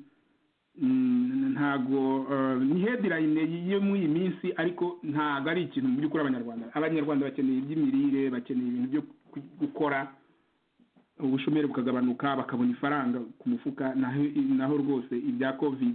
ntago ni headline yo muri iyi minsi ariko ntago ari ikintu mu by'ukuri abanyarwanda abanyarwanda bakeneye iby'imirire bakeneye ibintu byo gukora ubushomeri bukagabanuka bakabona ifaranga ku mufuka naho rwose ibya covid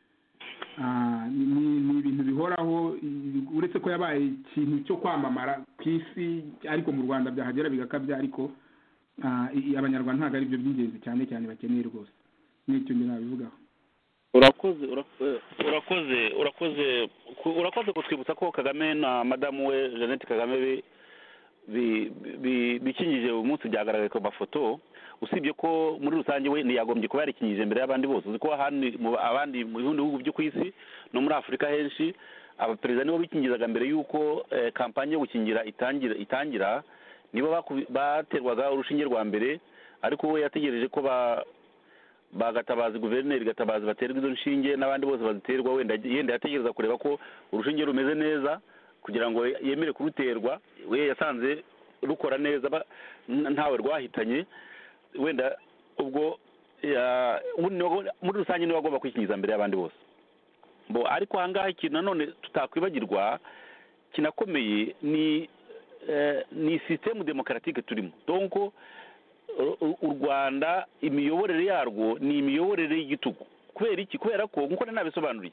ni ibintu bihoraho uretse ko yabaye ikintu cyo kwamamara ku isi ariko mu Rwanda byahagera bigakabya ariko abanyarwanda ntabwo ari byo by'ingenzi cyane cyane bakeneye rwose n'icyo njye nabivugaho urakoze urakoze urakoze urakoze kutwibutsa ko Kagame na madamu we Jeannette Kagame bikingije uyu munsi byagaragaye ku mafoto usibye ko muri rusange we ntiyagombye kuba yarikingije imbere y'abandi bose uzi ko abandi mu bindi bihugu byo ku isi no muri Afurika henshi abaperezida nibo bikingizaga mbere y'uko kampanye yo gukingira itangira itangira nibo baterwaga urushinge rwa mbere ariko we yategereje ko ba bagatabaza guverineri gatabaza baterwa izo nshinge n'abandi bose baziterwa wenda yenda yategereza kureba ko urushinge rumeze neza kugira ngo yemere kuruterwa we yasanze rukora neza ntawe rwahitanye wenda ubwo muri rusange niwe agomba kwikingiza mbere y'abandi bose bo ariko ahangaha ikintu nanone tutakwibagirwa kinakomeye ni ni systeme démocratique turimo donc u Rwanda imiyoborere yarwo ni imiyoborere y'igitugu kubera iki kubera ko nkuko nabisobanuriye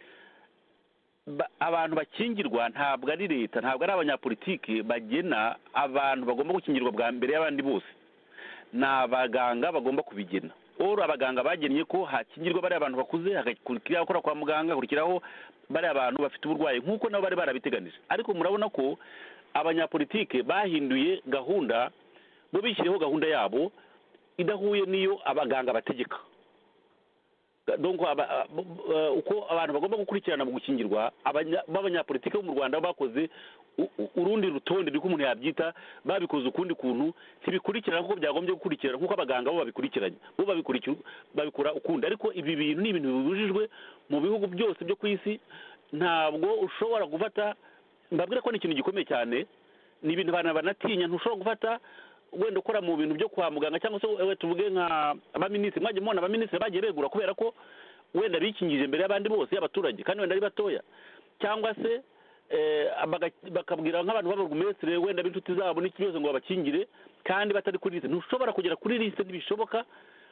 abantu bakingirwa ntabwo ari leta ntabwo ari abanyapolitiki bagena abantu bagomba gukingirwa bwa mbere y'abandi bose ni abaganga bagomba kubigena oro abaganga bagennye ko hakingirwa bari abantu bakuze hagakurikiraho gukora kwa muganga hakurikiraho bari abantu bafite uburwayi nk'uko nabo bari barabiteganije ariko murabona ko abanyapolitike bahinduye gahunda bo bishyiriyeho gahunda yabo idahuye n'iyo abaganga bategeka donc uko abantu bagomba gukurikirana mu gukingirwa b'abanyapolitike bo mu Rwanda bakoze urundi rutonde rw'uko umuntu yabyita babikoze ukundi kuntu ntibikurikirana kuko byagombye gukurikirana nk'uko abaganga bo babikurikiranye bo babikora ukundi ariko ibi bintu ni ibintu bibujijwe mu bihugu byose byo ku isi ntabwo ushobora gufata mbabwira ko ni ikintu gikomeye cyane ni ibintu abantu banatinya ntushobora gufata wenda ukora mu bintu byo kwa muganga cyangwa se we tuvuge nka abaminisitiri mwagiye mubona abaminisitiri bagiye begura kubera ko wenda bikingije imbere y'abandi bose y'abaturage kandi wenda ari batoya cyangwa se bakabwira nk'abantu b'abarugumesitiri wenda b'inshuti zabo n'iki byose ngo babakingire kandi batari kuri liste ntushobora kugera kuri liste ntibishoboka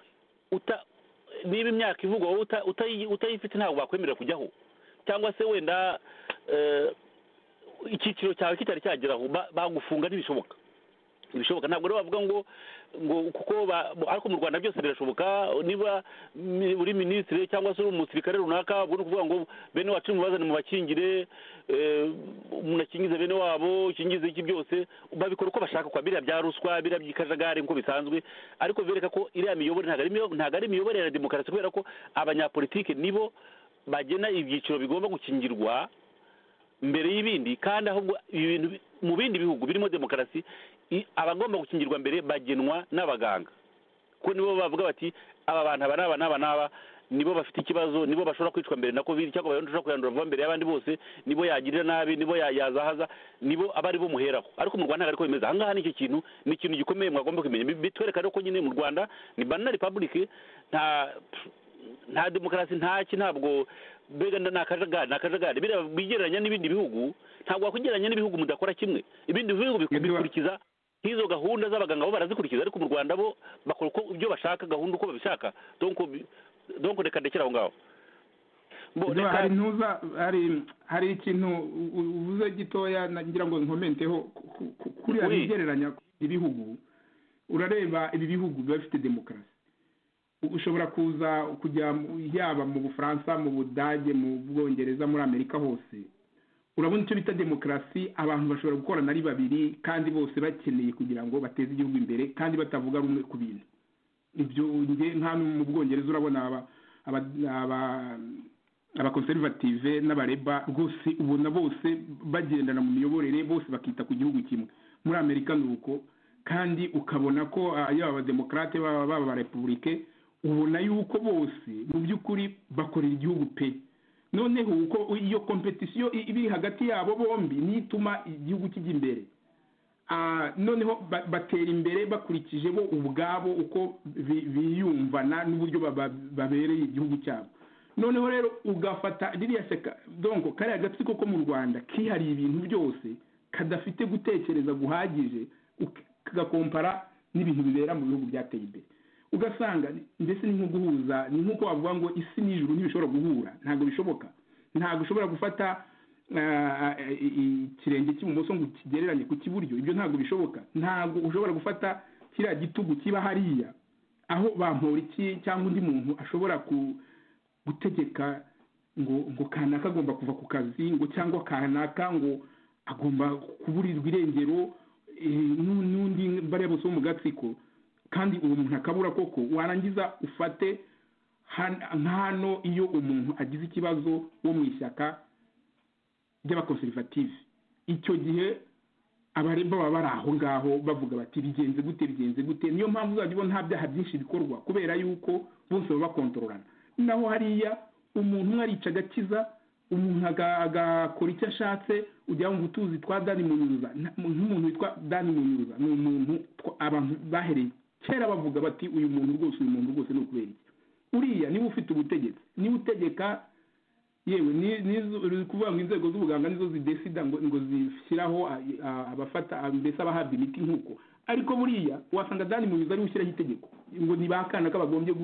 niba imyaka ivugwa wowe utayifite ntabwo bakwemerera kujyaho cyangwa se wenda icyiciro cyawe kitari cyageraho bagufunga ntibishoboka bishoboka ntabwo rero bavuga ngo ngo kuko ariko mu Rwanda byose birashoboka niba uri minisitiri cyangwa se uri umusirikare runaka ubwo kuvuga ngo bene wacu mubazane mu bakingire umuntu akingize bene wabo kingize iki byose babikora uko bashaka kwa biriya bya ruswa biriya by'ikajagari nko bisanzwe ariko bereka ko iriya miyobore ntabwo ari imiyoborere ya demokarasi kubera ko abanyapolitike nibo bagena ibyiciro bigomba gukingirwa mbere y'ibindi kandi ahubwo ibintu mu bindi bihugu birimo demokarasi abagomba gukingirwa mbere bagenwa n'abaganga ko nibo bavuga bati aba bantu aba n'aba n'aba n'aba nibo bafite ikibazo nibo bashobora kwicwa mbere na covid cyangwa bashobora kuyandura vuba mbere y'abandi bose nibo yagirira nabi nibo yazahaza nibo abari bo muheraho ariko mu Rwanda ariko bimeze ahangaha nicyo kintu ni ikintu gikomeye mwagomba kumenya bitwereka ko nyine mu Rwanda ni banana republic nta nta demokarasi ntaki ntabwo bega nakajagari nakajagari bigereranya n'ibindi bihugu ntabwo wakwigereranya n'ibihugu mudakora kimwe ibindi bihugu bikurikiza hizo gahunda z'abaganga bo barazikurikiza ariko mu Rwanda bo bakora uko ibyo bashaka gahunda uko babishaka donc donc reka ndekera aho ngaho hari ntuza hari hari ikintu uvuze gitoya nagira ngo nkomenteho kuri abigereranya ibihugu urareba ibi bihugu biba bifite demokarasi ushobora kuza kujya yaba mu Bufaransa mu Budage mu Bwongereza muri Amerika hose urabona icyo bita demokarasi abantu bashobora gukorana ari babiri kandi bose bakeneye kugira ngo bateze igihugu imbere kandi batavuga rumwe ku bintu ibyo nge nka mu Bwongereza urabona aba aba aba conservative n'abareba rwose ubona bose bagendana mu miyoborere bose bakita ku gihugu kimwe muri Amerika nuko kandi ukabona ko yaba abademokrate baba baba ba republike ubona yuko bose mu by'ukuri bakorera igihugu pe noneho uko iyo competition ibi hagati yabo bombi nituma igihugu kijya imbere ah noneho batera imbere bakurikije bo ubwabo uko biyumvana n'uburyo babereye igihugu cyabo noneho rero ugafata ririya seka donc kare agatsiko ko mu Rwanda kihari ibintu byose kadafite gutekereza guhagije ugakompara n'ibintu bibera mu bihugu byateye imbere ugasanga ndetse ni nko guhuza ni nkuko bavuga ngo isi n'ijuru ntibishobora guhura ntago bishoboka ntago ushobora gufata ikirenge cy'ibumoso ngo kigereranye ku kiburyo ibyo ntago bishoboka ntago ushobora gufata kiriya gitugu kiba hariya aho bampora iki cyangwa undi muntu ashobora gutegeka ngo ngo kanaka agomba kuva ku kazi ngo cyangwa kanaka ngo agomba kuburirwa irengero n'undi bariya bose mu gatsiko kandi uwo muntu akabura koko warangiza ufate hano iyo umuntu agize ikibazo wo mu ishyaka ry'abakonservative icyo gihe abareba baba bari aho ngaho bavuga bati bigenze gute bigenze gute niyo mpamvu uzajya nta byaha byinshi bikorwa kubera yuko bose baba bakontororana naho hariya umuntu umwe arica agakiza umuntu agakora icyo ashatse ujya mu butuzi twa Dani Munyuza nk'umuntu witwa Dani Munyuza ni umuntu abantu bahereye kera bavuga bati uyu muntu rwose uyu muntu rwose ni ukubera iki uriya niba ufite ubutegetsi niba utegeka yewe ni kuvuga ngo inzego z'ubuganga nizo zidesida ngo ngo zishyiraho abafata mbese abahabwa imiti nk'uko ariko buriya wasanga Dani Munyuza ari ushyiraho itegeko ngo nibakana kabagombye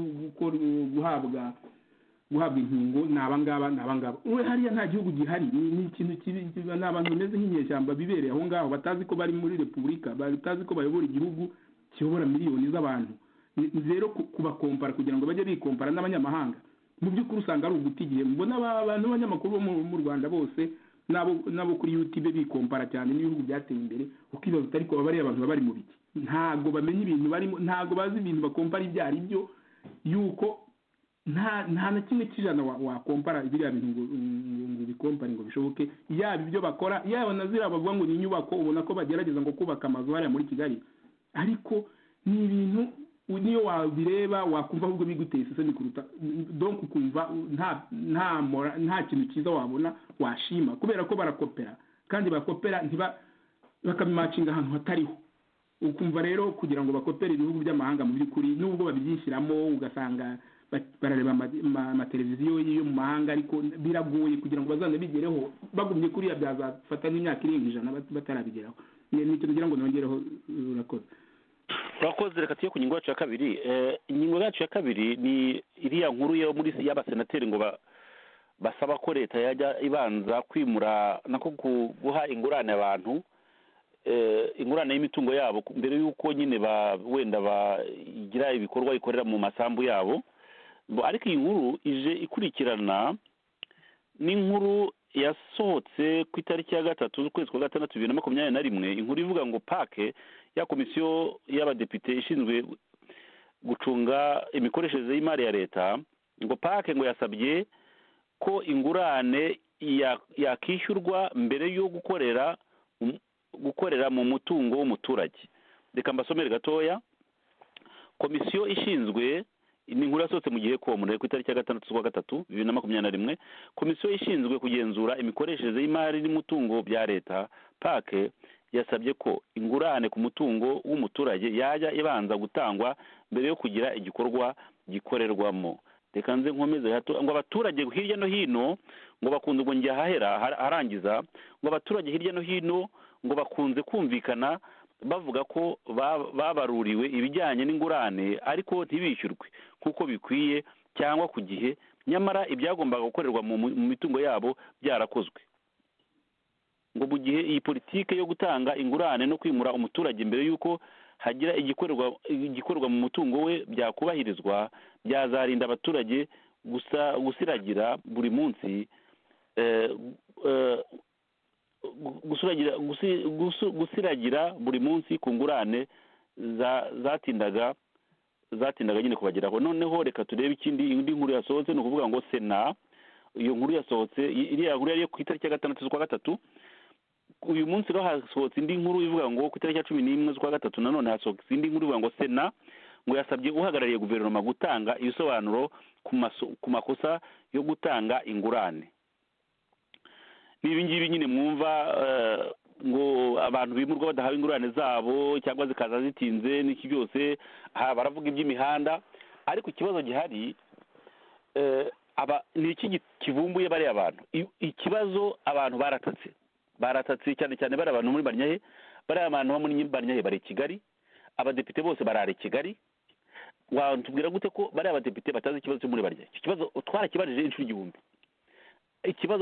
guhabwa guhabwa inkingo nabangaba nabangaba uwe hariya nta gihugu gihari ni ikintu kibi n'abantu bameze nk'inyeshyamba bibereye aho ngaho batazi ko bari muri repubulika batazi ko bayobora igihugu kiyobora miliyoni z'abantu rero kubakompara kugira ngo bajye bikompara n'abanyamahanga mu by'ukuri usanga ari ugutigiye mbona abantu b'abanyamakuru bo mu Rwanda bose nabo nabo kuri YouTube bikompara cyane n'ibihugu byateye imbere ukibaza utari ko bari abantu bari mu biki ntago bamenye ibintu barimo ntago bazi ibintu bakompara ibyari byo yuko nta nta na kimwe kijana wakompara biriya bintu ngo bikompare ngo bishoboke yaba ibyo bakora yaba nazira bavuga ngo ni inyubako ubona ko bagerageza ngo kubaka amazu hariya muri Kigali ariko ni ibintu niyo wabireba wakumva ahubwo biguteye isesemi kuruta donc ukumva nta nta nta kintu cyiza wabona washima kubera ko barakopera kandi bakopera ntiba bakabimacinga ahantu hatariho ukumva rero kugira ngo bakopere ibihugu by'amahanga mu by'ukuri nubwo babyishyiramo ugasanga barareba amateleviziyo yo mu mahanga ariko biragoye kugira ngo bazane bigereho bagumye kuri ya byazafata n'imyaka irenga ijana batarabigeraho ni ikintu kugira ngo nongereho urakoze urakoze reka tuye ku ngingo yacu ya kabiri ingingo yacu ya kabiri ni iriya nkuru yo muri y'abasenateri ngo basaba ko leta yajya ibanza kwimura nako guha ingurane abantu ingurane y'imitungo yabo mbere y'uko nyine wenda bagira ibikorwa ikorera mu masambu yabo ariko iyi nkuru ije ikurikirana n'inkuru yasohotse ku itariki ya gatatu z'ukwezi kwa gatandatu bibiri na makumyabiri na rimwe inkuru ivuga ngo pake ya komisiyo y'abadepite ishinzwe gucunga imikoreshereze y'imari ya leta ngo pake ngo yasabye ko ingurane yakishyurwa mbere yo gukorera gukorera mu mutungo w'umuturage reka mbasomere gatoya komisiyo ishinzwe ni inkuru yasohotse mu gihe ko mu ku itariki ya gatandatu z'ukwa gatatu bibiri na makumyabiri na rimwe komisiyo ishinzwe kugenzura imikoreshereze y'imari n'umutungo bya leta pake yasabye ko ingurane ku mutungo w'umuturage yajya ibanza gutangwa mbere yo kugira igikorwa gikorerwamo reka nze nkomeze hato ngo abaturage hirya no hino ngo bakunze ngo njya hahera harangiza ngo abaturage hirya no hino ngo bakunze kumvikana bavuga ko babaruriwe ibijyanye n'ingurane ariko ntibishyurwe nk'uko bikwiye cyangwa ku gihe nyamara ibyagombaga gukorerwa mu mitungo yabo byarakozwe ngo mu gihe iyi politike yo gutanga ingurane no kwimura umuturage mbere y'uko hagira igikorerwa igikorerwa mu mutungo we byakubahirizwa byazarinda abaturage gusa gusiragira buri munsi eh, eh, gusiragira gusi- gusu- gusiragira buri munsi ku ngurane za- zatindaga zatindaga nyine kubageraho. Noneho reka turebe ikindi indi nkuru yasohotse, ni ukuvuga ngo sena, iyo nkuru yasohotse i- iriya nkuru yari ku itariki ya gatandatu z'ukwa gatatu. Uyu munsi rero hasohotse indi nkuru ivuga ngo ku itariki ya cumi n'imwe z'ukwa gatatu nanone hasohotse indi nkuru ivuga ngo sena ngo yasabye uhagarariye guverinoma gutanga ibisobanuro ku maso- ku makosa yo gutanga ingurane. N'ibi ngibi nyine mwumva eh, ngo abantu bimurwa badahawe ingurane zabo cyangwa zikaza zitinze n'iki byose. Aha baravuga iby'imihanda, ariko ikibazo gihari eh, aba ni iki gi- kivumbuye bariya abantu. I- ikibazo abantu baratatse baratatse cyane cyane bari abantu muri Barnyahe, bariya abantu bo muri Barnyahe bari i Kigali, abadepite bose barara i Kigali. Watubwira gute ko bariya abadepite batazi ikibazo cyo muri Barnyahe? Icyo kibazo twarakibajije inshuro igihumbi. Ikibazo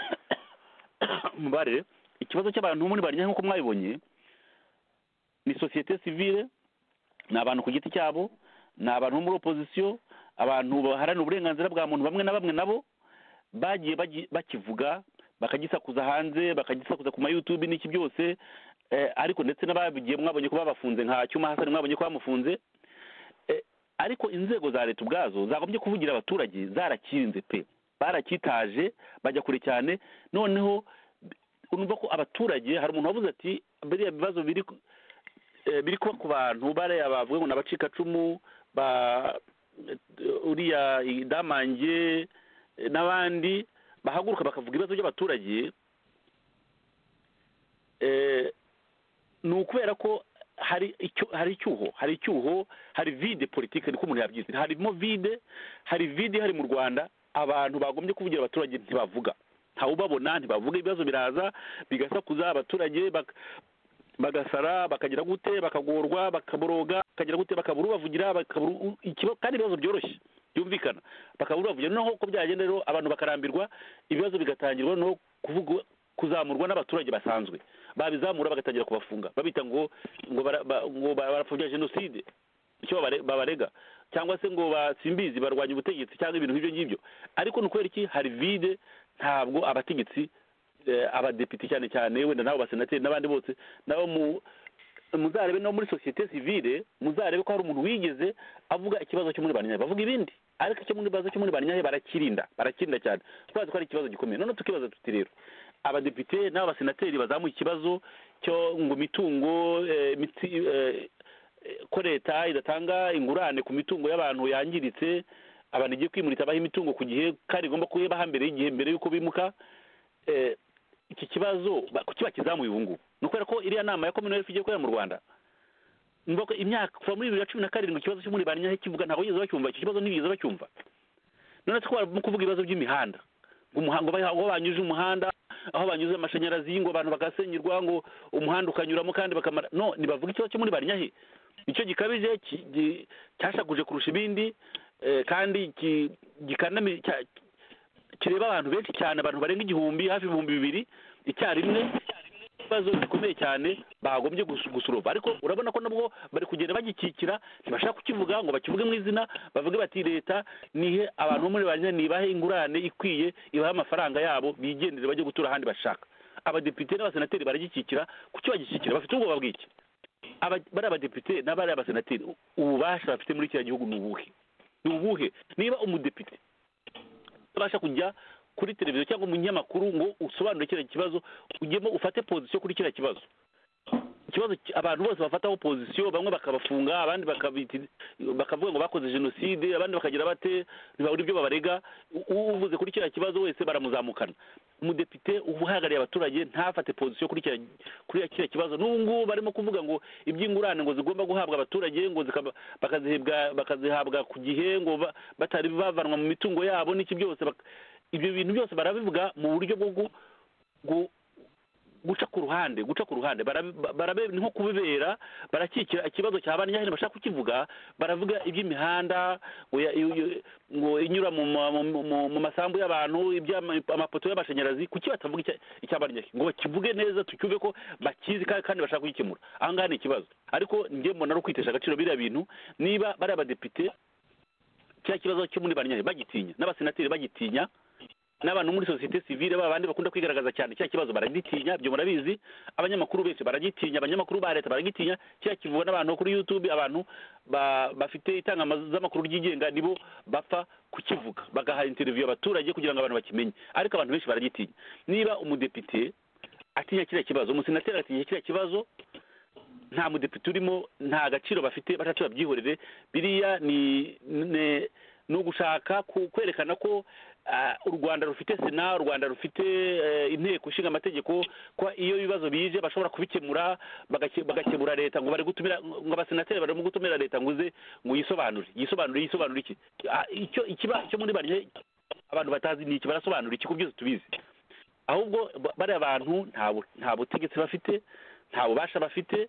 mubare ikibazo cy'abantu muri Barnyahe nk'uko mwabibonye ni societe civile, ni abantu ku giti cyabo, ni abantu bo muri opposition, abantu baharanira uburenganzira bwa muntu bamwe na bamwe nabo bagiye bagi- bakivuga bakagisakuza hanze, bakagisakuza ku ma YouTube n'iki byose eh, ariko ndetse n'ababigiye mwabonye ko babafunze nka Cyuma Hassan, mwabonye ko bamufunze eh, ariko inzego za leta ubwazo zagombye kuvugira abaturage zarakinze pe, barakitaje bajya kure cyane. Noneho urumva ko abaturage, hari umuntu wavuze ati biriya bibazo biri ku- eh, biri kuba ku bantu bariya bavuga ngo n'abacikacumu ba uriya Damange eh, n'abandi bahaguruka bakavuga ibibazo by'abaturage eh, ni ukubera ko hari icyo hari icyuho hari icyuho hari vide politike, niko umuntu yabyita. Harimo vide hari vide hari mu Rwanda, abantu bagombye kuvugira abaturage ntibavuga, ntawubabona, ntibavuga. Ibibazo biraza bigasakuza, abaturage bak- bagasara, bakagira gute, bakagorwa, bakaboroga, bakagira gute, bakabura ubavugira, bakabura u- ikiba- kandi ibibazo byoroshye byumvikana, bakabura ubavugira. Noneho uko byagenda rero abantu bakarambirwa, ibibazo bigatangirwa no kuvuga kuzamurwa n'abaturage basanzwe, babizamura bagatangira kubafunga babita ngo ngo bara- ba- ngo barapfobya jenoside, icyo babare- babarega, cyangwa se ngo basimbizi barwanya ubutegetsi cyangwa ibintu nk'ibyo ngibyo. Ariko ni ukubera iki hari vide, ntabwo abategetsi eh, abadepite cyane cyane wenda nabo basenateri n'abandi bose nabo mu muzarebe no muri societe civile, muzarebe ko hari umuntu wigeze avuga ikibazo cyo muri Barnyahe, bavuga ibindi, ariko icyo muri bazo cyo muri Barnyahe barakirinda barakirinda cyane, twazi ko ari ikibazo gikomeye. None tukibaza tuti rero abadepite n'abasenateri bazamuye ikibazo cyo ngo mitungo eh, miti, eh, ko leta idatanga ingurane ku mitungo y'abantu yangiritse, abantu igiye kwimurita abaha imitungo ku gihe kandi igomba kuyibaha mbere y'igihe, mbere y'uko bimuka. eh, iki kibazo ba- kuki bakizamuye ubu ngubu? Ni ukubera ko iriya nama ya Commonwealth igiye kubera mu Rwanda. Numva ko imyaka kuva muri bibiri na cumi na karindwi ikibazo cyo muri Barnyahe kivuga, ntabwo bigeze bacyumva icyo kibazo, ntibigeze bacyumva. None se ko barimo kuvuga ibibazo by'imihanda, ngo umuhango aho banyuje umuhanda, aho banyuze amashanyarazi, ngo abantu bagasenyerwa, ngo umuhanda ukanyuramo kandi bakamara. No, nibavuga ikibazo cyo muri Barnyahe, icyo gikabije ki- gi- cyashakuje kurusha ibindi eh, kandi ki- gikanami cya- kireba abantu benshi cyane, abantu barenga igihumbi, hafi ibihumbi bibiri icyarimwe, ibibazo bikomeye cyane bagombye gus- gusuroba. Ariko urabona ko nabwo bari kugenda bagikikira, ntibashaka kukivuga ngo bakivuge mu izina, bavuge bati leta nihe abantu bo muri Barnyahe nibahe ingurane ikwiye, ibahe amafaranga yabo, bigendere bajye gutura ahandi bashaka. Abadepite n'abasenateri baragikikira. Kuki bagikikira? Bafite ubwoba bw'iki? Aba- bari abadepite n'abari abasenateri, ububasha bafite muri kiriya gihugu ni ubuhe? Ni ubuhe? Niba umudepite ubasha kujya kuri televiziyo cyangwa mu nyamakuru ngo usobanure kiriya kibazo, ugemo ufate position kuri kiriya kibazo, ikibazo ki- abantu bose bafataho position, bamwe bakabafunga, abandi bakabiti bakavuga ngo bakoze jenoside, abandi bakagira bate ntibabura ibyo babarega. U- uvuze kuri kiriya kibazo wese baramuzamukana. Umudepite uhagarariye abaturage ntafate position kuri kiriya kuri kiriya kibazo. N'ubu ngubu barimo kuvuga ngo iby'ingurane ngo zigomba guhabwa abaturage, ngo zikaba- bakazihebwa bakazihabwa ku gihe, ngo ba- batari bavanwa mu mitungo yabo n'iki byose bak- ibyo bintu byose barabivuga mu buryo bwo gu- gu- guca ku ruhande guca ku ruhande barabe nko kubibera barakikira ikibazo cya Banyahe bashaka kukivuga baravuga iby'imihanda ngo inyura mu mu masambu y'abantu iby'amapoto y'amashanyarazi kuki batavuga icya Banyahe ngo bakivuge neza tucyuve ko bakizi kandi bashaka kugikemura aha ngaha ni ikibazo ariko njye mbona ari ukwitesha agaciro biriya bintu niba bari abadepite cya kibazo cyo muri Banyahe bagitinya n'abasenateri bagitinya n'abantu muri societe civile babandi bakunda kwigaragaza cyane cya kibazo baragitinya byo murabizi abanyamakuru benshi baragitinya abanyamakuru ba leta baragitinya cya kivuga n'abantu kuri YouTube abantu bafite itangazamakuru ryigenga nibo bapfa kukivuga bagaha interview abaturage kugira ngo abantu bakimenye ariko abantu benshi baragitinya niba umudepite atinya kiriya kibazo umusenateri atinya kiriya kibazo nta mudepite urimo nta gaciro bafite batatu babyihorere biriya ni no gushaka kwerekana ko u Rwanda rufite sena u Rwanda rufite inteko ishinga amategeko ko iyo bibazo bije bashobora kubikemura bagakemura leta ngo bari gutumira ngo abasenateri bari mu gutumira leta nguze ngo yisobanure yisobanure yisobanure iki icyo ikiba cyo muri Banyahe abantu batazi ni iki barasobanura iki ku byose tubizi ahubwo bari abantu nta butegetsi bafite nta bubasha bafite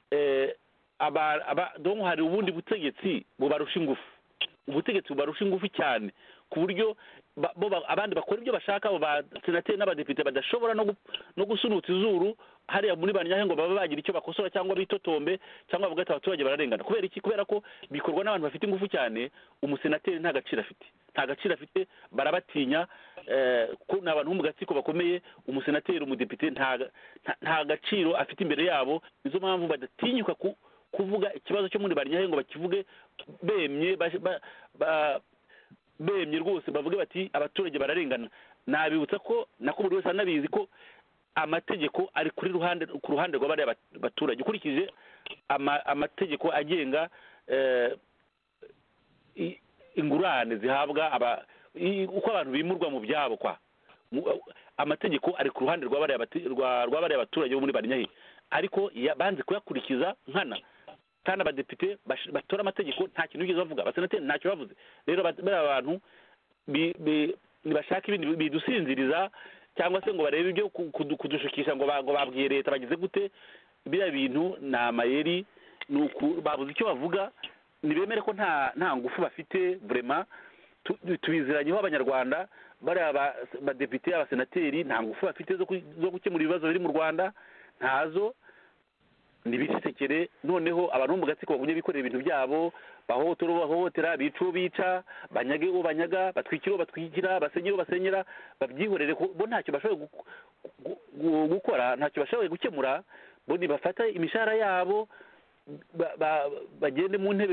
aba donc hari ubundi butegetsi bubarusha ingufu ubutegetsi bubarusha ingufu cyane ku buryo abandi bakora ibyo bashaka abo basenateri n'abadepite badashobora no gusunutsa izuru hariya muri Banyahe ngo baba bagira icyo bakosora cyangwa bitotombe cyangwa bavuga ati abaturage bararengana kubera iki kubera ko bikorwa n'abantu bafite ingufu cyane umusenateri nta gaciro afite nta gaciro afite barabatinya ko n'abantu mu gatsiko bakomeye umusenateri umudepite nta nta gaciro afite imbere yabo nizo mpamvu badatinyuka kuvuga ikibazo cyo muri Banyahe ngo bakivuge bemye bemye rwose bavuge bati abaturage bararengana nabibutsa ko nako buri wese anabizi ko amategeko ari kuri ruhande ku ruhande rw'abari abaturage ukurikije amategeko agenga ingurane zihabwa aba uko abantu bimurwa mu byabo kwa amategeko ari ku ruhande rw'abari abaturage bo muri Banyahe ariko banze kuyakurikiza nkana kandi abadepite batora amategeko nta kintu bigeze bavuga abasenateri ntacyo bavuze rero bari abantu bashaka ibindi bidusinziriza cyangwa se ngo barebe ibyo kudushukisha ngo babwiye leta bagize gute biriya bintu ni amayeri babuze icyo bavuga ntibemere ko nta nta ngufu bafite vraiment tubiziranyeho abanyarwanda bari abadepite abasenateri nta ngufu bafite zo gukemura ibibazo biri mu Rwanda ntazo nibicecekere noneho abantu mu gatsiko bagumye bikorera ibintu byabo bahotora bahohotera bicu bica banyage uwo banyaga batwikira batwikira basenyera basenyera babyihorere bo ntacyo bashoboye gukora ntacyo bashoboye gukemura bo nibafata imishara yabo bagende mu ntebe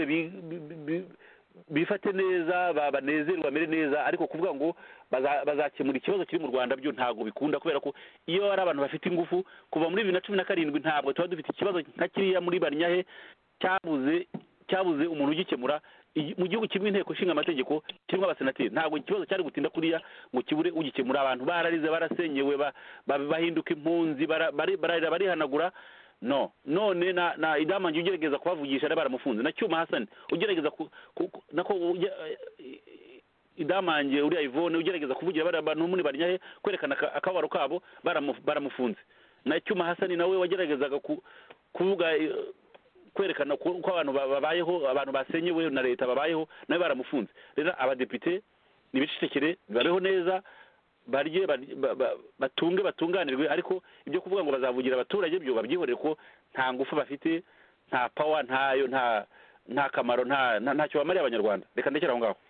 bifate neza banezerwa bamere neza ariko kuvuga ngo bazakemura ikibazo kiri mu Rwanda byo ntago bikunda kubera ko iyo ari abantu bafite ingufu kuva muri bibiri na cumi na karindwi ntabwo tuba dufite ikibazo nka kiriya muri Banyahe cyabuze cyabuze umuntu ugikemura mu gihugu kimwe inteko ishinga amategeko kirimo abasenateri ntabwo ikibazo cyari gutinda kuriya ngo kibure ugikemura abantu bararize barasenyewe bahinduka impunzi barihanagura no none na na Idamange ugerageza kubavugisha baramufunze na Cyuma Hassan ugerageza nako Idamange uri Yvonne ugerageza kuvugira bari abantu muri Banyahe kwerekana akabaro kabo baramufunze na Cyuma Hassan nawe wageragezaga kuvuga kwerekana ko abantu babayeho abantu basenyewe na leta babayeho nawe baramufunze rero abadepite nibicecekere babeho neza barye batunge batunganirwe ariko ibyo kuvuga ngo bazavugira abaturage byo babyihorere ko nta ngufu bafite nta power ntayo nta nta kamaro nta ntacyo bamariye abanyarwanda reka ndekera aho ngaho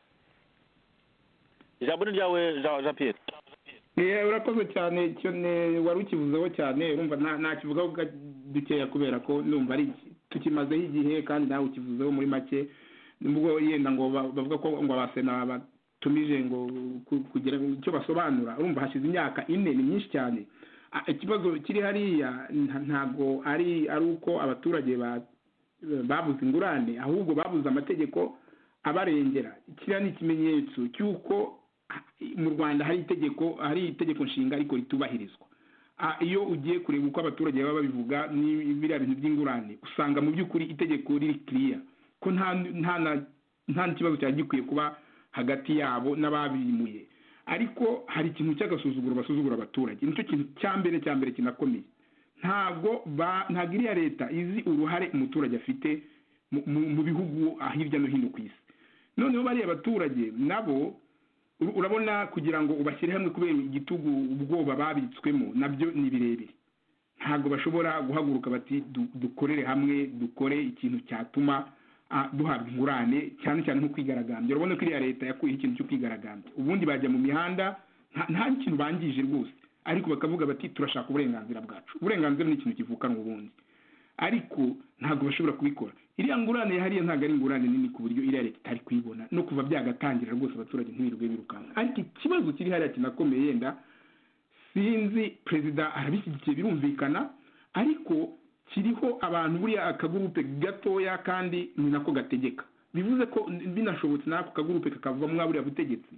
ijambo ryawe Jean Pierre eh urakoze cyane cyo wari ukivuzeho cyane urumva nta kivuga dukeya kubera ko numva ari tukimazeho igihe kandi nawe ukivuzeho muri make nubwo yenda ngo bavuga ko ngo abasena tumije ngo kugira icyo basobanura urumva hashize imyaka ine ni myinshi cyane ikibazo kiri hariya ntago ari ari uko abaturage babuze ingurane ahubwo babuze amategeko abarengera kiriya ni ikimenyetso cy'uko mu Rwanda hari itegeko hari itegeko nshinga ariko ritubahirizwa iyo ugiye kureba uko abaturage baba babivuga ni biriya bintu by'ingurane usanga mu by'ukuri itegeko riri clear ko nta nta nta kibazo cyari gikwiye kuba hagati yabo n'ababimuye ariko hari ikintu cy'agasuzuguro basuzugura abaturage. Nicyo kintu cya mbere cya mbere kinakomeye. Ntabwo ntabwo iriya leta izi uruhare umuturage afite mu bihugu hirya no hino ku isi. Noneho bariya abaturage nabo urabona kugira ngo ubashyire hamwe kubera igitugu ubwoba babitswemo nabyo ni birebire. Ntabwo bashobora guhaguruka bati dukorere hamwe dukore ikintu cyatuma duhabwa ingurane, cyane cyane nko kwigaragambya. Urabona ko iriya leta yakuye ikintu cyo kwigaragambya. Ubundi bajya mu mihanda nta kintu bangije rwose, ariko bakavuga bati turashaka uburenganzira bwacu. Uburenganzira ni ikintu kivukanwa ubundi, ariko ntabwo bashobora kubikora. Iriya ngurane hariya ntabwo ari ingurane nini ku buryo iriya leta itari kuyibona, no kuva byagatangira rwose abaturage ntibirirwe birukanka. Ariko ikibazo kiri hariya kinakomeye, yenda sinzi perezida arabishyigikiye birumvikana, ariko kiriho abantu buriya akagurupe gatoya kandi ni nako gategeka. Bivuze ko binashobotse n'ako kagurupe kakavamo buriya butegetsi,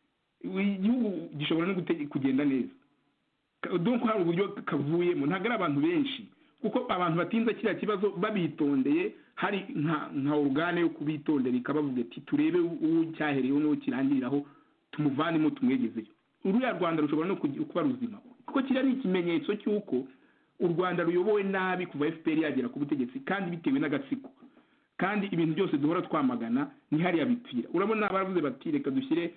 igihugu gishobora no kugenda neza. Donc hari uburyo kavuyemo, ntabwo ari abantu benshi, kuko abantu batinza kiriya kibazo babitondeye, hari nka nka organe yo kubitondera ikabavuga ati turebe uwo cyahereyeho n'uwo kirangiriraho tumuvanemo tumwegezeyo. Uriya Rwanda rushobora no kuba ruzima, kuko kiriya ni ikimenyetso cy'uko u Rwanda ruyobowe nabi kuva F P R yagera ku butegetsi, kandi bitewe n'agatsiko, kandi ibintu byose duhora twamagana ni hariya bipfira. Urabona baravuze bati reka dushyire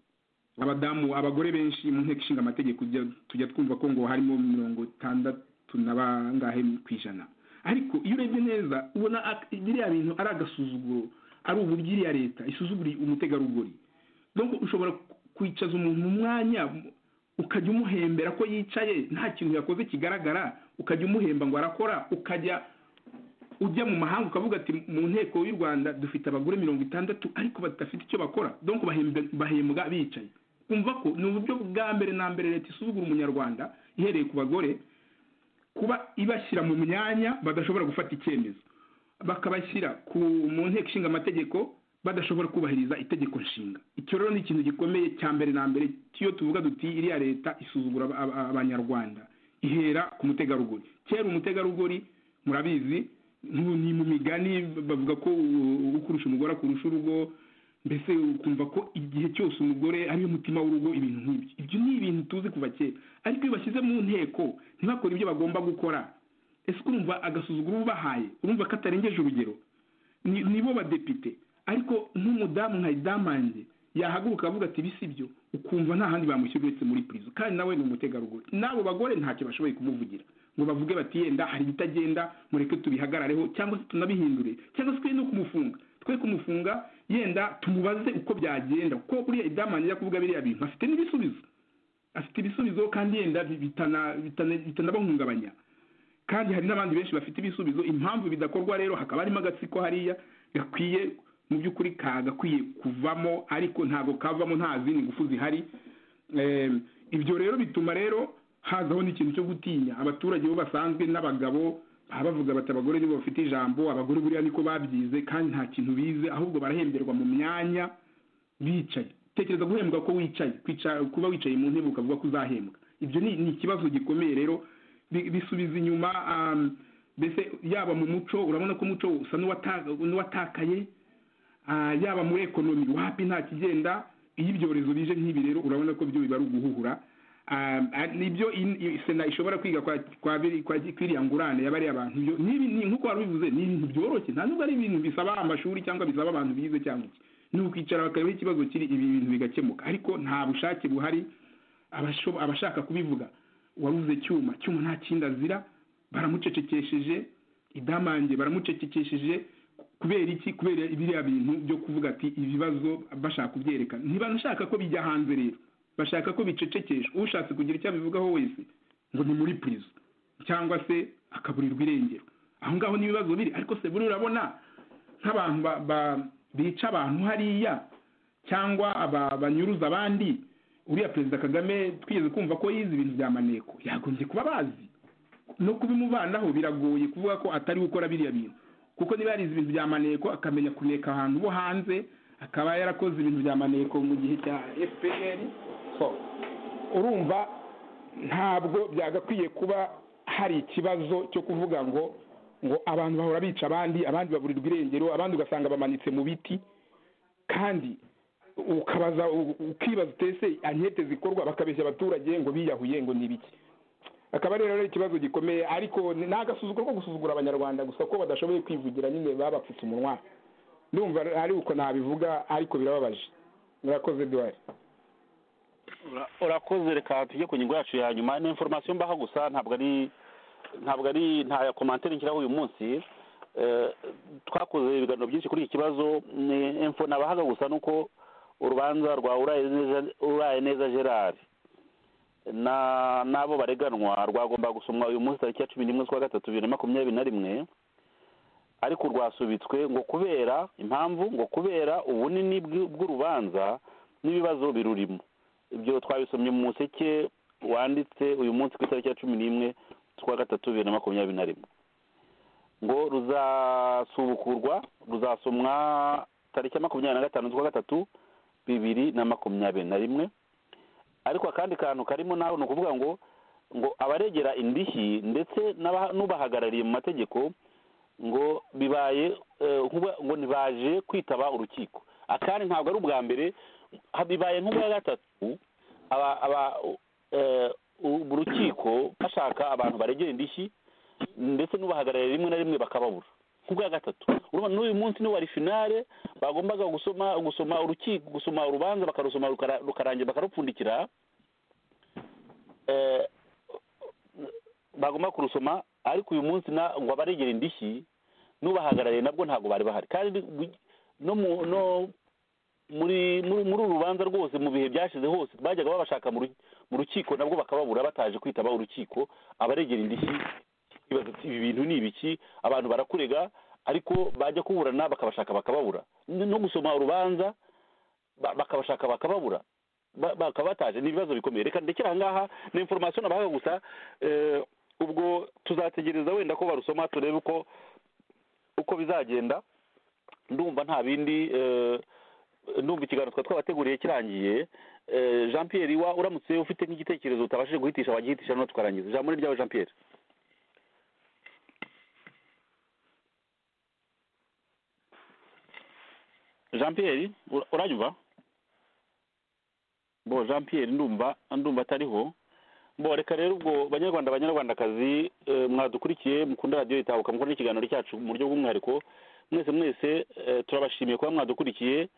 abadamu abagore benshi mu nteko ishinga amategeko, tujya twumva ko ngo harimo mirongo itandatu na bangahe ku ijana. Ariko iyo urebye neza ubona biriya bintu ari agasuzuguro, ari uburyo iriya leta isuzugura umutegarugori. Donc ushobora kwicaza umuntu mu mwanya ukajya umuhembera ko yicaye nta kintu yakoze kigaragara, ukajya umuhemba ngo arakora, ukajya ujya mu mahanga ukavuga ati mu nteko y'u Rwanda dufite abagore mirongo itandatu ariko badafite icyo bakora, donc bahembwa bicaye. Kumva ko ni uburyo bwa mbere na mbere leta isuzugura umunyarwanda ihereye ku bagore, kuba ibashyira mu myanya badashobora gufata icyemezo, bakabashyira ku mu nteko ishinga amategeko badashobora kubahiriza itegeko nshinga. Icyo rero ni ikintu gikomeye cya mbere na mbere cyo tuvuga duti iriya leta isuzugura abanyarwanda, ihera ku mutegarugori. Kera umutegarugori murabizi ni mu migani bavuga ko ukurusha umugore akurusha urugo, mbese ukumva ko igihe cyose umugore ari umutima w'urugo, ibintu nk'ibyo. Ibyo ni ibintu tuzi kuva kera, ariko iyo bashyize mu nteko ntibakore ibyo bagomba gukora, ese urumva agasuzuguro ubahaye, urumva katarengeje urugero. Nibo badepite, ariko nk'umudamu nka Idamange yahaguruka avuga ati bisi byo, ukumva nta handi bamushyira uretse muri prison, kandi nawe ni umutegarugori. Nabo bagore ntacyo bashoboye kumuvugira ngo bavuge bati yenda hari bitagenda mureke tubihagarareho, cyangwa se tunabihindure, cyangwa se twe no kumufunga twe kumufunga yenda tumubaze uko byagenda, kuko buriya Idamange yakuvuga biriya bintu afite n'ibisubizo, afite ibisubizo kandi yenda bitana bitanabahungabanya, kandi hari n'abandi benshi bafite ibisubizo. Impamvu bidakorwa rero hakaba harimo agatsiko hariya gakwiye mu by'ukuri kagakwiye kuvamo, ariko ntago kavamo nta zindi ngufu zihari. Ibyo rero bituma rero hazaho n'ikintu cyo gutinya abaturage bo basanzwe n'abagabo, bavuga bati abagore nibo bafite ijambo, abagore buriya niko babyize, kandi nta kintu bize, ahubwo barahemberwa mu myanya bicaye. Tekereza guhembwa ko wicaye, kuba wicaye mu ntebe ukavuga ko uzahembwa. Ibyo ni ikibazo gikomeye rero, bisubiza inyuma mbese yaba mu muco. Urabona ko umuco usa n'uwatakaye, yaba muri ekonomi wapi nta kigenda. Iyo ibyorezo bije nk'ibi rero urabona ko byo biba ari uguhuhura. Nibyo sena ishobora kwiga kwa kwiriya ngurane y'abari abantu. Ibyo ni nk'uko wari bivuze, ni ibintu byoroshye, nta nubwo ari ibintu bisaba amashuri cyangwa bisaba abantu bize cyangwa iki. Ni ukwicara bakareba ikibazo kiri, ibi bintu bigakemuka, ariko nta bushake buhari. Abashaka kubivuga waruze cyuma cyuma nta kindi azira, baramucecekesheje. Idamange baramucecekesheje kubera iki? Kubera ibiriya bintu byo kuvuga ati ibibazo bashaka kubyerekana. Ntibanashaka ko bijya hanze rero, bashaka ko bicecekeshwa. Ushatse kugira icyo abivugaho wese ngo ni muri prison cyangwa se akaburirwa irengero. Aho ngaho n'ibibazo biri, ariko se buri urabona nk'abantu bica abantu hariya cyangwa banyuruza abandi. Uriya Perezida Kagame twigeze kumva ko yize ibintu bya maneko, yagombye kuba bazi no kubimuvanaho. Biragoye kuvuga ko atari gukora biriya bintu, kuko niba yarize ibintu bya maneko akamenya kuneka ahantu bo hanze, akaba yarakoze ibintu bya maneko mu gihe cya F P R, so urumva ntabwo byagakwiye kuba hari ikibazo cyo kuvuga ngo ngo abantu bahora bica abandi, abandi baburirwa irengero, abandi ugasanga bamanitse mu biti. Kandi ukabaza ukibaza utese ankete zikorwa bakabeshya abaturage ngo biyahuye ngo nibiki. Akaba rero ari ikibazo gikomeye, ariko n'agasuzuguro ko gusuzugura abanyarwanda gusa ko badashoboye kwivugira nyine babapfutse umunwa. Ndumva ari uko nabivuga, ariko birababaje. Murakoze Edouard. Urakoze, reka tujye ku ngingo yacu ya nyuma. Ni information mbaha gusa, ntabwo ari ntabwo ari nta commentaire nkiraho uyu munsi. Twakoze ibiganiro byinshi kuri iki kibazo. Ni info nabahaga gusa nuko urubanza rwa Uraye neza Gerard na nabo bareganwa rwagomba gusomwa uyu munsi tariki ya cumi n'imwe z'ukwa gatatu bibiri na makumyabiri na rimwe, ariko rwasubitswe ngo kubera impamvu ngo kubera ubunini bw'urubanza n'ibibazo birurimo. Ibyo twabisomye mu museke wanditse uyu munsi ku itariki ya cumi n'imwe z'ukwa gatatu bibiri na makumyabiri na rimwe, ngo ruzasubukurwa ruzasomwa tariki ya makumyabiri na gatanu z'ukwa gatatu bibiri na makumyabiri na rimwe. Ariko akandi kantu karimo naho ni ukuvuga ngo ngo abaregera indishyi ndetse n'ubahagarariye mu mategeko ngo bibaye ngo ntibaje kwitaba urukiko. Akandi ntabwo ari ubwa mbere, bibaye nk'ubwa gatatu urukiko bashaka abantu baregera indishyi ndetse n'ubahagarariye rimwe na rimwe bakababura. Nk'ubwa gatatu urumva n'uyu munsi ni wari finale, bagombaga gusoma gusoma urukiko gusoma urubanza bakarusoma rukarangira bakarupfundikira, eh bagomba kurusoma, ariko uyu munsi na ngo abaregera indishyi n'ubahagarariye nabwo ntabwo bari bahari. Kandi no no muri muri urubanza rwose mu bihe byashize hose bajyaga babashaka mu rukiko nabwo bakababura bataje kwitaba urukiko. Abaregera indishyi ibi bintu ni ibiki? Abantu barakurega ariko bajya kuburana bakabashaka bakababura, no gusoma urubanza bakabashaka bakababura bakabataje. Ni ibibazo bikomeye. Reka ndekera ngaha, ni information nabahaga gusa. Ubwo tuzategereza wenda ko barusoma turebe uko uko bizagenda. Ndumva nta bindi, ndumva ikiganiro twa twabateguriye kirangiye. Jean Pierre wa uramutse ufite nk'igitekerezo utabashije guhitisha wagihitisha no tukarangiza. Jambo ni ryawe Jean Pierre. Jean Pierre uranyumva? Bo Jean Pierre ndumva ndumva atariho. Bo reka rero ubwo banyarwanda banyarwandakazi mwadukurikiye mukunda radio Itahuka mukunda ikiganiro cyacu mu buryo bw'umwihariko, mwese mwese turabashimiye kuba mwadukurikiye.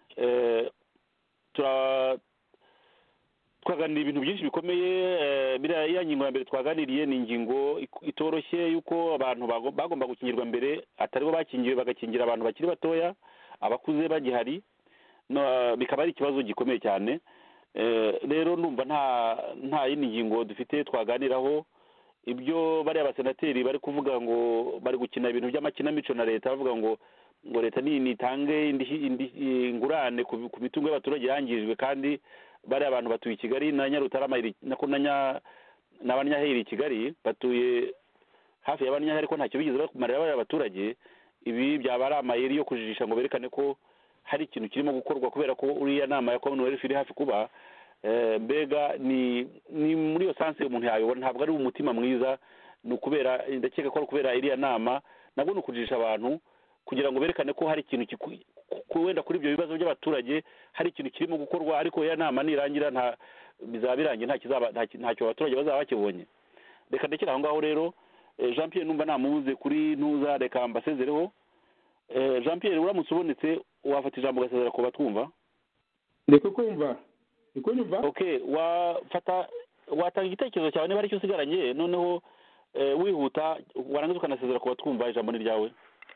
Twaganira ibintu byinshi bikomeye. Biriya ya ngingo ya mbere twaganiriye ni ingingo itoroshye yuko abantu bagomba gukingirwa mbere, atari bo bakingiwe bagakingira abantu bakiri batoya, abakuze bagihari. Bikaba ari ikibazo gikomeye cyane. Rero ndumva nta nta yindi ngingo dufite twaganiraho. Ibyo bari abasenateri bari kuvuga ngo bari gukina ibintu by'amakinamico na leta, bavuga ngo ngo leta ni nitange ingurane ku mitungo y'abaturage yangijwe, kandi bari abantu batuye i Kigali na Nyarutarama nako n'abanyaheri i Kigali batuye hafi y'abanyaheri, ariko ntacyo bigeze bakumarira bari abaturage. Ibi byaba ari amayeri yo kujijisha ngo berekane ko hari ikintu kirimo gukorwa, kubera ko uriya nama ya Commonwealth iri hafi kuba. Mbega ni ni muri iyo sanse umuntu yayobora, ntabwo ari umutima mwiza. Ni ukubera ndakeka ko kubera iriya nama nabwo ni ukujijisha abantu kugira ngo berekane ko hari ikintu wenda kuri ibyo bibazo by'abaturage hari ikintu kirimo gukorwa, ariko iyo nama nirangira nta bizaba birangiye nta kizaba ntacyo abaturage bazaba bakibonye. Reka ndekera aho ngaho rero. Jean Pierre numva namubuze kuri ntuza, reka mbasezereho. Jean Pierre uramutse ubonetse wafata ijambo ugasezera ku batwumva. Ndeko kumva ndiko nyumva. Okay, wafata watanga igitekerezo cyawe niba ari cyo usigaranye, noneho wihuta warangiza ukanasezera ku batwumva. Ijambo ni ryawe.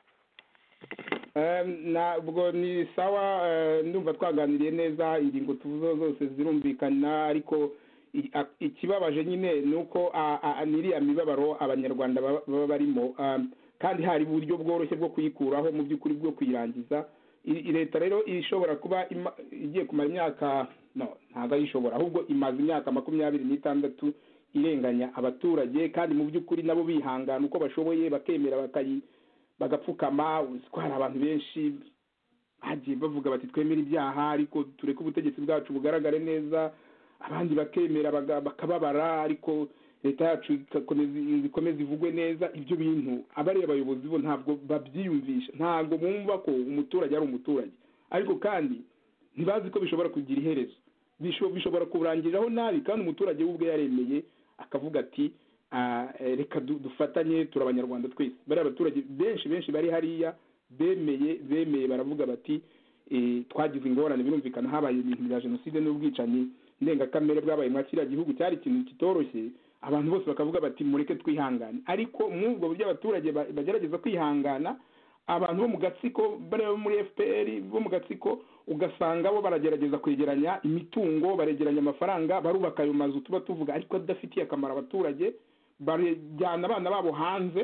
Ntabwo ni sawa. Ndumva twaganiriye neza, ingingo tuvuze zose zirumvikana, ariko ikibabaje nyine nuko niriya mibabaro abanyarwanda baba barimo, kandi hari uburyo bworoshye bwo kuyikuraho mu by'ukuri bwo kuyirangiza. Leta rero ishobora kuba igiye kumara imyaka, no ntabwo ayishobora, ahubwo imaze imyaka makumyabiri n'itandatu irenganya abaturage, kandi mu by'ukuri nabo bihangana uko bashoboye bakemera bakayi bagapfukama. Uziko hari abantu benshi bagiye bavuga bati twemera ibyaha ariko tureke ubutegetsi bwacu bugaragare neza, abandi bakemera bakababara, ariko leta yacu ikomeza ivugwe neza. Ibyo bintu abari abayobozi bo ntabwo babyiyumvisha, ntabwo bumva ko umuturage ari umuturage. Ariko kandi ntibazi ko bishobora kugira iherezo, bishobora kurangiriraho nabi, kandi umuturage we ubwe yaremeye akavuga ati reka dufatanye turi abanyarwanda twese. bari abaturage benshi benshi bari hariya bemeye bemeye baravuga bati twagize ingorane, birumvikana habaye ibintu bya jenoside n'ubwicanyi ndengakamere bwabaye mwa kiriya gihugu, cyari ikintu kitoroshye, abantu bose bakavuga bati mureke twihangane. ariko muri ubwo buryo abaturage bagerageza kwihangana, abantu bo mu gatsiko bari muri F P R bo mu gatsiko ugasanga bo baragerageza kwegeranya imitungo, baregeranya amafaranga, barubaka ayo mazu tuba tuvuga ariko adafitiye akamaro abaturage, barajyana abana babo hanze.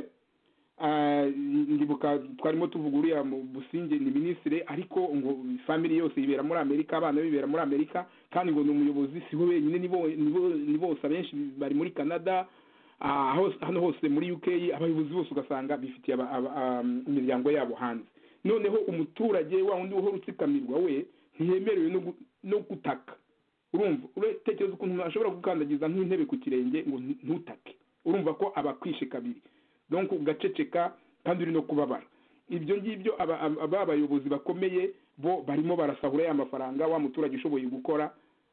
ndibuka twarimo tuvuga uriya mu Businge ni minisitiri, ariko ngo family yose yibera muri Amerika, abana bibera muri Amerika, kandi ngo ni umuyobozi si we wenyine, ni bose abenshi bari muri Canada, hano hose muri U K, abayobozi bose ugasanga bifitiye imiryango yabo hanze. noneho umuturage wa wundi uhora utsikamirwa we ntiyemerewe no gutaka. urumva uretekereza ukuntu ashobora gukandagiza nk'intebe ku kirenge ngo ntutake, urumva ko aba kwishe kabiri, donc ugaceceka kandi uri no kubabara. ibyo ngibyo aba abayobozi bakomeye bo barimo barasahura ya mafaranga wa muturage ushoboye gukora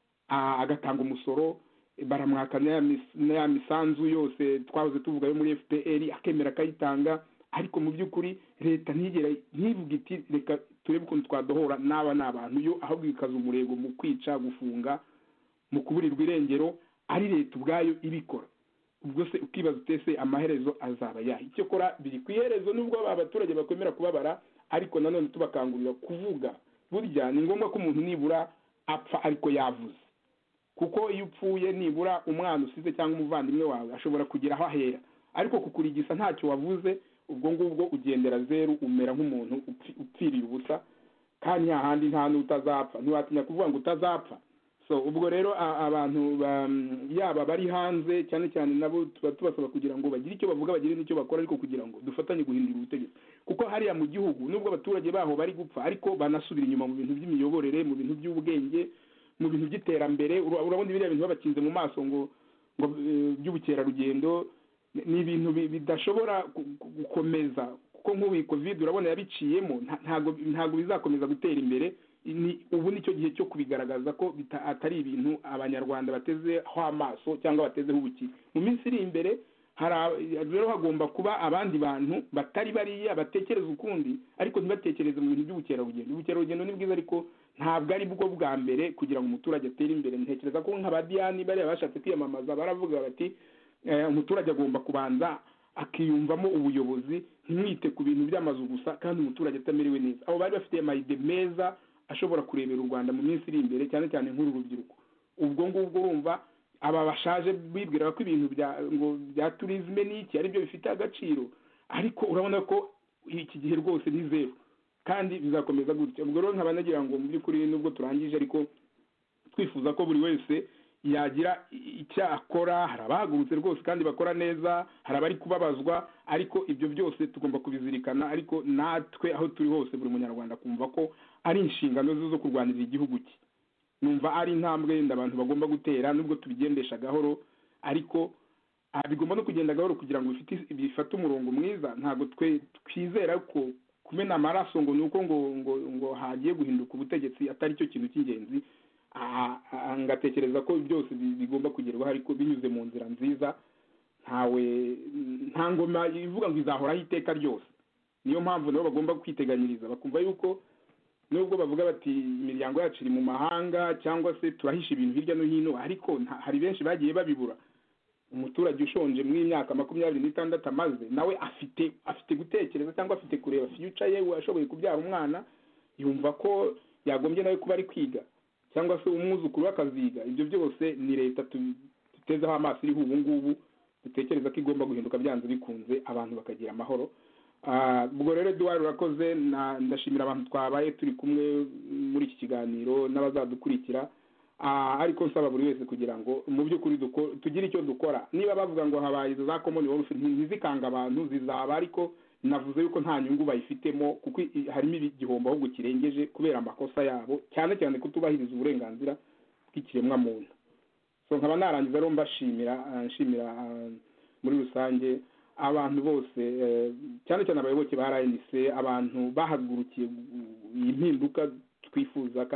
agatanga umusoro, baramwaka ya misanzu yose twahoze tuvuga yo muri F P R akemera akayitanga, ariko mu by'ukuri leta ntigera ntivuga iti reka turebe ukuntu twadohora n'aba n'abantu, yo ahubwo ikaza umurego mu kwica, gufunga, mu kuburirwa irengero, ari leta ubwayo ibikora. ubwo se ukibaza utese amaherezo azaba yahe? icyo kora biri ku iherezo, nubwo aba baturage bakwemera kubabara, ariko nanone tubakangurira kuvuga. burya ni ngombwa ko umuntu nibura apfa ariko yavuze, kuko iyo upfuye nibura umwana usize cyangwa umuvandimwe wawe ashobora kugira aho ahera, ariko kukurigisa ntacyo wavuze, ubwo ngubwo ugendera zeru, umera nk'umuntu upfiriye ubusa, kandi nta handi nta n'utazapfa, ntiwatinya kuvuga ngo utazapfa. so ubwo rero abantu yaba bari hanze cyane cyane nabo tuba tubasaba kugira ngo bagire icyo bavuga, bagire n'icyo bakora, ariko kugira ngo dufatanye guhindura ubutegetsi, kuko hariya mu gihugu nubwo abaturage baho bari gupfa, ariko banasubira inyuma mu bintu by'imiyoborere, mu bintu by'ubwenge, mu bintu by'iterambere. urabona ibiriya bintu babakinze mu maso ngo ngo by'ubukerarugendo ni ibintu bidashobora gukomeza, kuko nk'ubu covid urabona yabiciyemo, ntago ntago bizakomeza gutera imbere. ubu nicyo gihe cyo kubigaragaza ko atari ibintu abanyarwanda batezeho amaso cyangwa batezeho ubukire. mu minsi iri imbere rero hagomba kuba abandi bantu batari bariya batekereza ukundi, ariko ntibatekereze mu bintu by'ubukerarugendo. ubukerarugendo ni bwiza, ariko ntabwo ari bwo bwa mbere kugira ngo umuturage atere imbere. ntekereza ko nk'abadiyani bariya bashatse kwiyamamaza baravuga bati umuturage agomba kubanza akiyumvamo ubuyobozi, ntimwite ku bintu by'amazu gusa kandi umuturage atamerewe neza. abo bari bafite amayide meza ashobora kurebera u Rwanda mu minsi iri imbere, cyane cyane nk'uru rubyiruko. ubwo ngubwo urumva aba bashaje bibwira ko ibintu bya ngo bya tourisme n'iki ari byo bifite agaciro, ariko urabona ko iki gihe rwose ni zero, kandi bizakomeza gutya. ubwo rero nkaba nagira ngo mu by'ukuri nubwo turangije, ariko twifuza ko buri wese yagira icyo akora. hari abahagurutse rwose kandi bakora neza, hari abari kubabazwa, ariko ibyo byose tugomba kubizirikana. ariko natwe aho turi hose buri munyarwanda kumva ko ari inshingano ze zo kurwanirira igihugu cye. numva ari intambwe yenda abantu bagomba gutera, nubwo tubigendesha gahoro, ariko bigomba no kugenda gahoro kugira ngo bifate umurongo mwiza. ntabwo twe twizera ko kumena amaraso ngo ni uko ngo ngo ngo hagiye guhinduka ubutegetsi atari cyo kintu cy'ingenzi. ngatekereza ko byose bigomba kugerwaho, ariko binyuze mu nzira nziza. ntawe nta ngoma ivuga ngo izahoraho iteka ryose. niyo mpamvu nabo bagomba kwiteganyiriza, bakumva yuko nubwo bavuga bati imiryango yacu iri mu mahanga cyangwa se turahisha ibintu hirya no hino, ariko hari benshi bagiye babibura. umuturage ushonje mu myaka makumyabiri n'itandatu amaze, nawe afite afite gutekereza cyangwa afite kureba future ye, ashoboye kubyara umwana yumva ko yagombye nawe kuba ari kwiga, cyangwa se umwuzukuru w'akaziga. ibyo byose ni leta tutezeho amaso iriho ubu ngubu, dutekereza ko igomba guhinduka byanze bikunze, abantu bakagira amahoro. ubwo rero Eduard urakoze, ndashimira abantu twabaye turi kumwe muri iki kiganiro n'abazadukurikira, ariko nsaba buri wese kugira ngo mu by'ukuri tugire icyo dukora. niba bavuga ngo habaye za Commonwealth ntizikanga abantu, zizaba, ariko navuze yuko nta nyungu bayifitemo, kuko harimo igihombo ahubwo kirengeje kubera amakosa yabo, cyane cyane kutubahiriza uburenganzira bw'ikiremwa muntu. so nkaba narangiza rero mbashimira nshimira muri rusange abantu bose, cyane cyane abayoboke ba R N C, abantu bahagurukiye iyi mpinduka twifuza kandi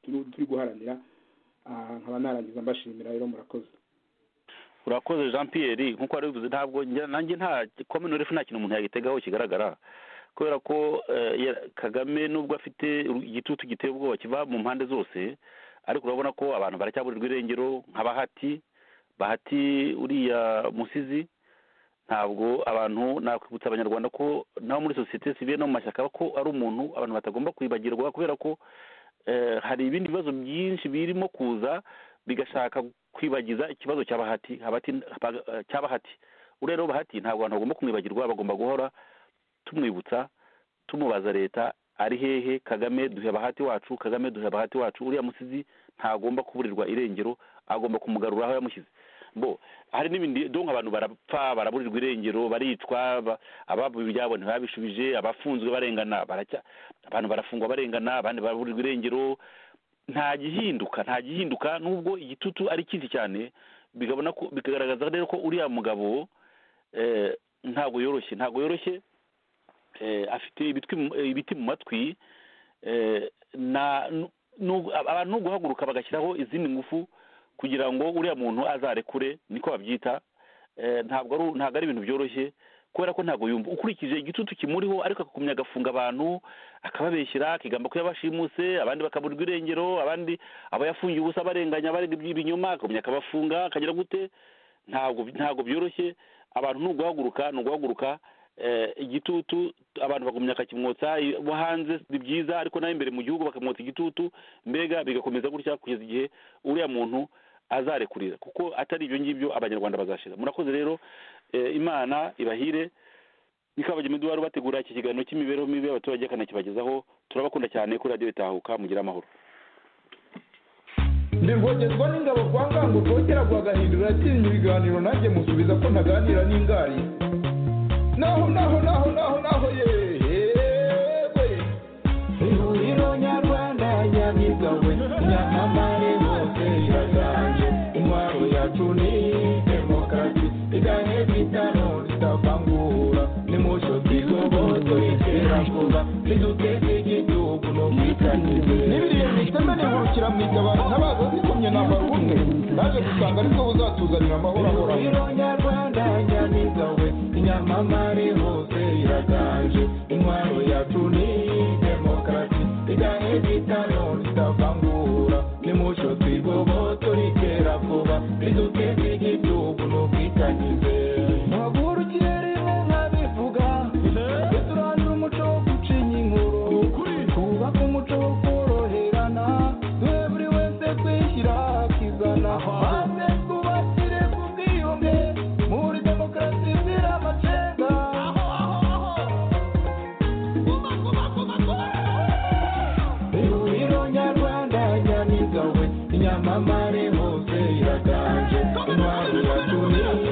turi guharanira. nkaba narangiza mbashimira rero murakoze. urakoze Jean Pierre nkuko wari bivuze ntabwo nanjye nta common ref nta kintu umuntu yagitegaho kigaragara kubera ko Kagame nubwo afite igitutu giteye ubwoba kiva mu mpande zose ariko urabona ko abantu baracyaburirwa irengero nk'abahati bahati uriya musizi ntabwo abantu nakwibutsa abanyarwanda ko naho muri societe civile no mu mashyaka ko ari umuntu abantu batagomba kwibagirwa kubera ko hari ibindi bibazo byinshi birimo kuza bigashaka kwibagiza ikibazo cy'abahati cy'abahati urero bahati ntabwo abantu bagomba kumwibagirwa bagomba guhora tumwibutsa tumubaza leta ari hehe Kagame duhe abahati wacu Kagame duhe abahati wacu uriya musizi ntagomba kuburirwa irengero agomba kumugarura aho yamushyize bo hari n'ibindi donc abantu barapfa baraburirwa irengero baricwa ababu byabo ntibabishubije abafunzwe barengana baracya abantu barafungwa barengana abandi baraburirwa irengero nta gihinduka nta gihinduka nubwo igitutu ari kinti cyane bigabona ko bikagaragaza rero ko uriya mugabo eh ntago yoroshye ntago yoroshye eh afite ibitwi ibiti mu matwi eh na abantu guhaguruka bagashyiraho izindi ngufu kugira ngo uriya muntu azarekure niko babyita ntabwo ari ntabwo ari ibintu byoroshye kubera ko ntabwo yumva ukurikije igitutu kimuriho ariko akakumya agafunga abantu akababeshyira akigamba ko yabashimuse abandi bakaburirwa irengero abandi aba yafungiye ubusa barenganya barega ibinyoma akumya akabafunga akagira gute ntabwo ntabwo byoroshye abantu nuguhaguruka nuguhaguruka igitutu abantu bagumya akakimwotsa bo hanze ni byiza ariko nayo imbere mu gihugu bakamwotsa igitutu mbega bigakomeza gutya kugeza igihe uriya muntu azarekurira kuko atari ibyo ngibyo abanyarwanda bazashira murakoze rero Imana ibahire nikabagime duwari bategura iki kiganiro cy'imibereho mibi y'abaturage kanakibagezaho turabakunda cyane kuri radio Itahuka mugira amahoro. Ndirwogezwa n'ingabo kwa ngango rwogera gwagahindura atinya ibiganiro nanjye musubiza ko ntaganira n'ingari naho naho naho naho naho yewe ihuriro nyarwanda yabigawe nyamamare hose iraganje intwaro yacu ni demokarasi igane bitano ritavangura nimusho twigoboto itera kuba riduteze igihugu no kwitanize n'ibiriye miteme nihurukira mw'itabaro ntabaza zikomye nambara ubumwe naje gusanga ariko buzatuzanira amahoro ahoraho ihuriro nyarwanda nyamigawe inyamamare hose iraganje intwaro yacu ni demokarasi igane bitano ritavangura nimusho twigoboto ritera kuba riduteze igihugu no kwitanize maguru kirere nkabivuga turandura umuco wo gucinya inkuru twubaka umuco wo koroherana duhe buri wese kwishyira akizana maze twubakire ku bwiyunge muri demokarasi izira amacenga ihuriro nyarwanda nyamigawe inyamamare hose iraganje intwaro yacu ni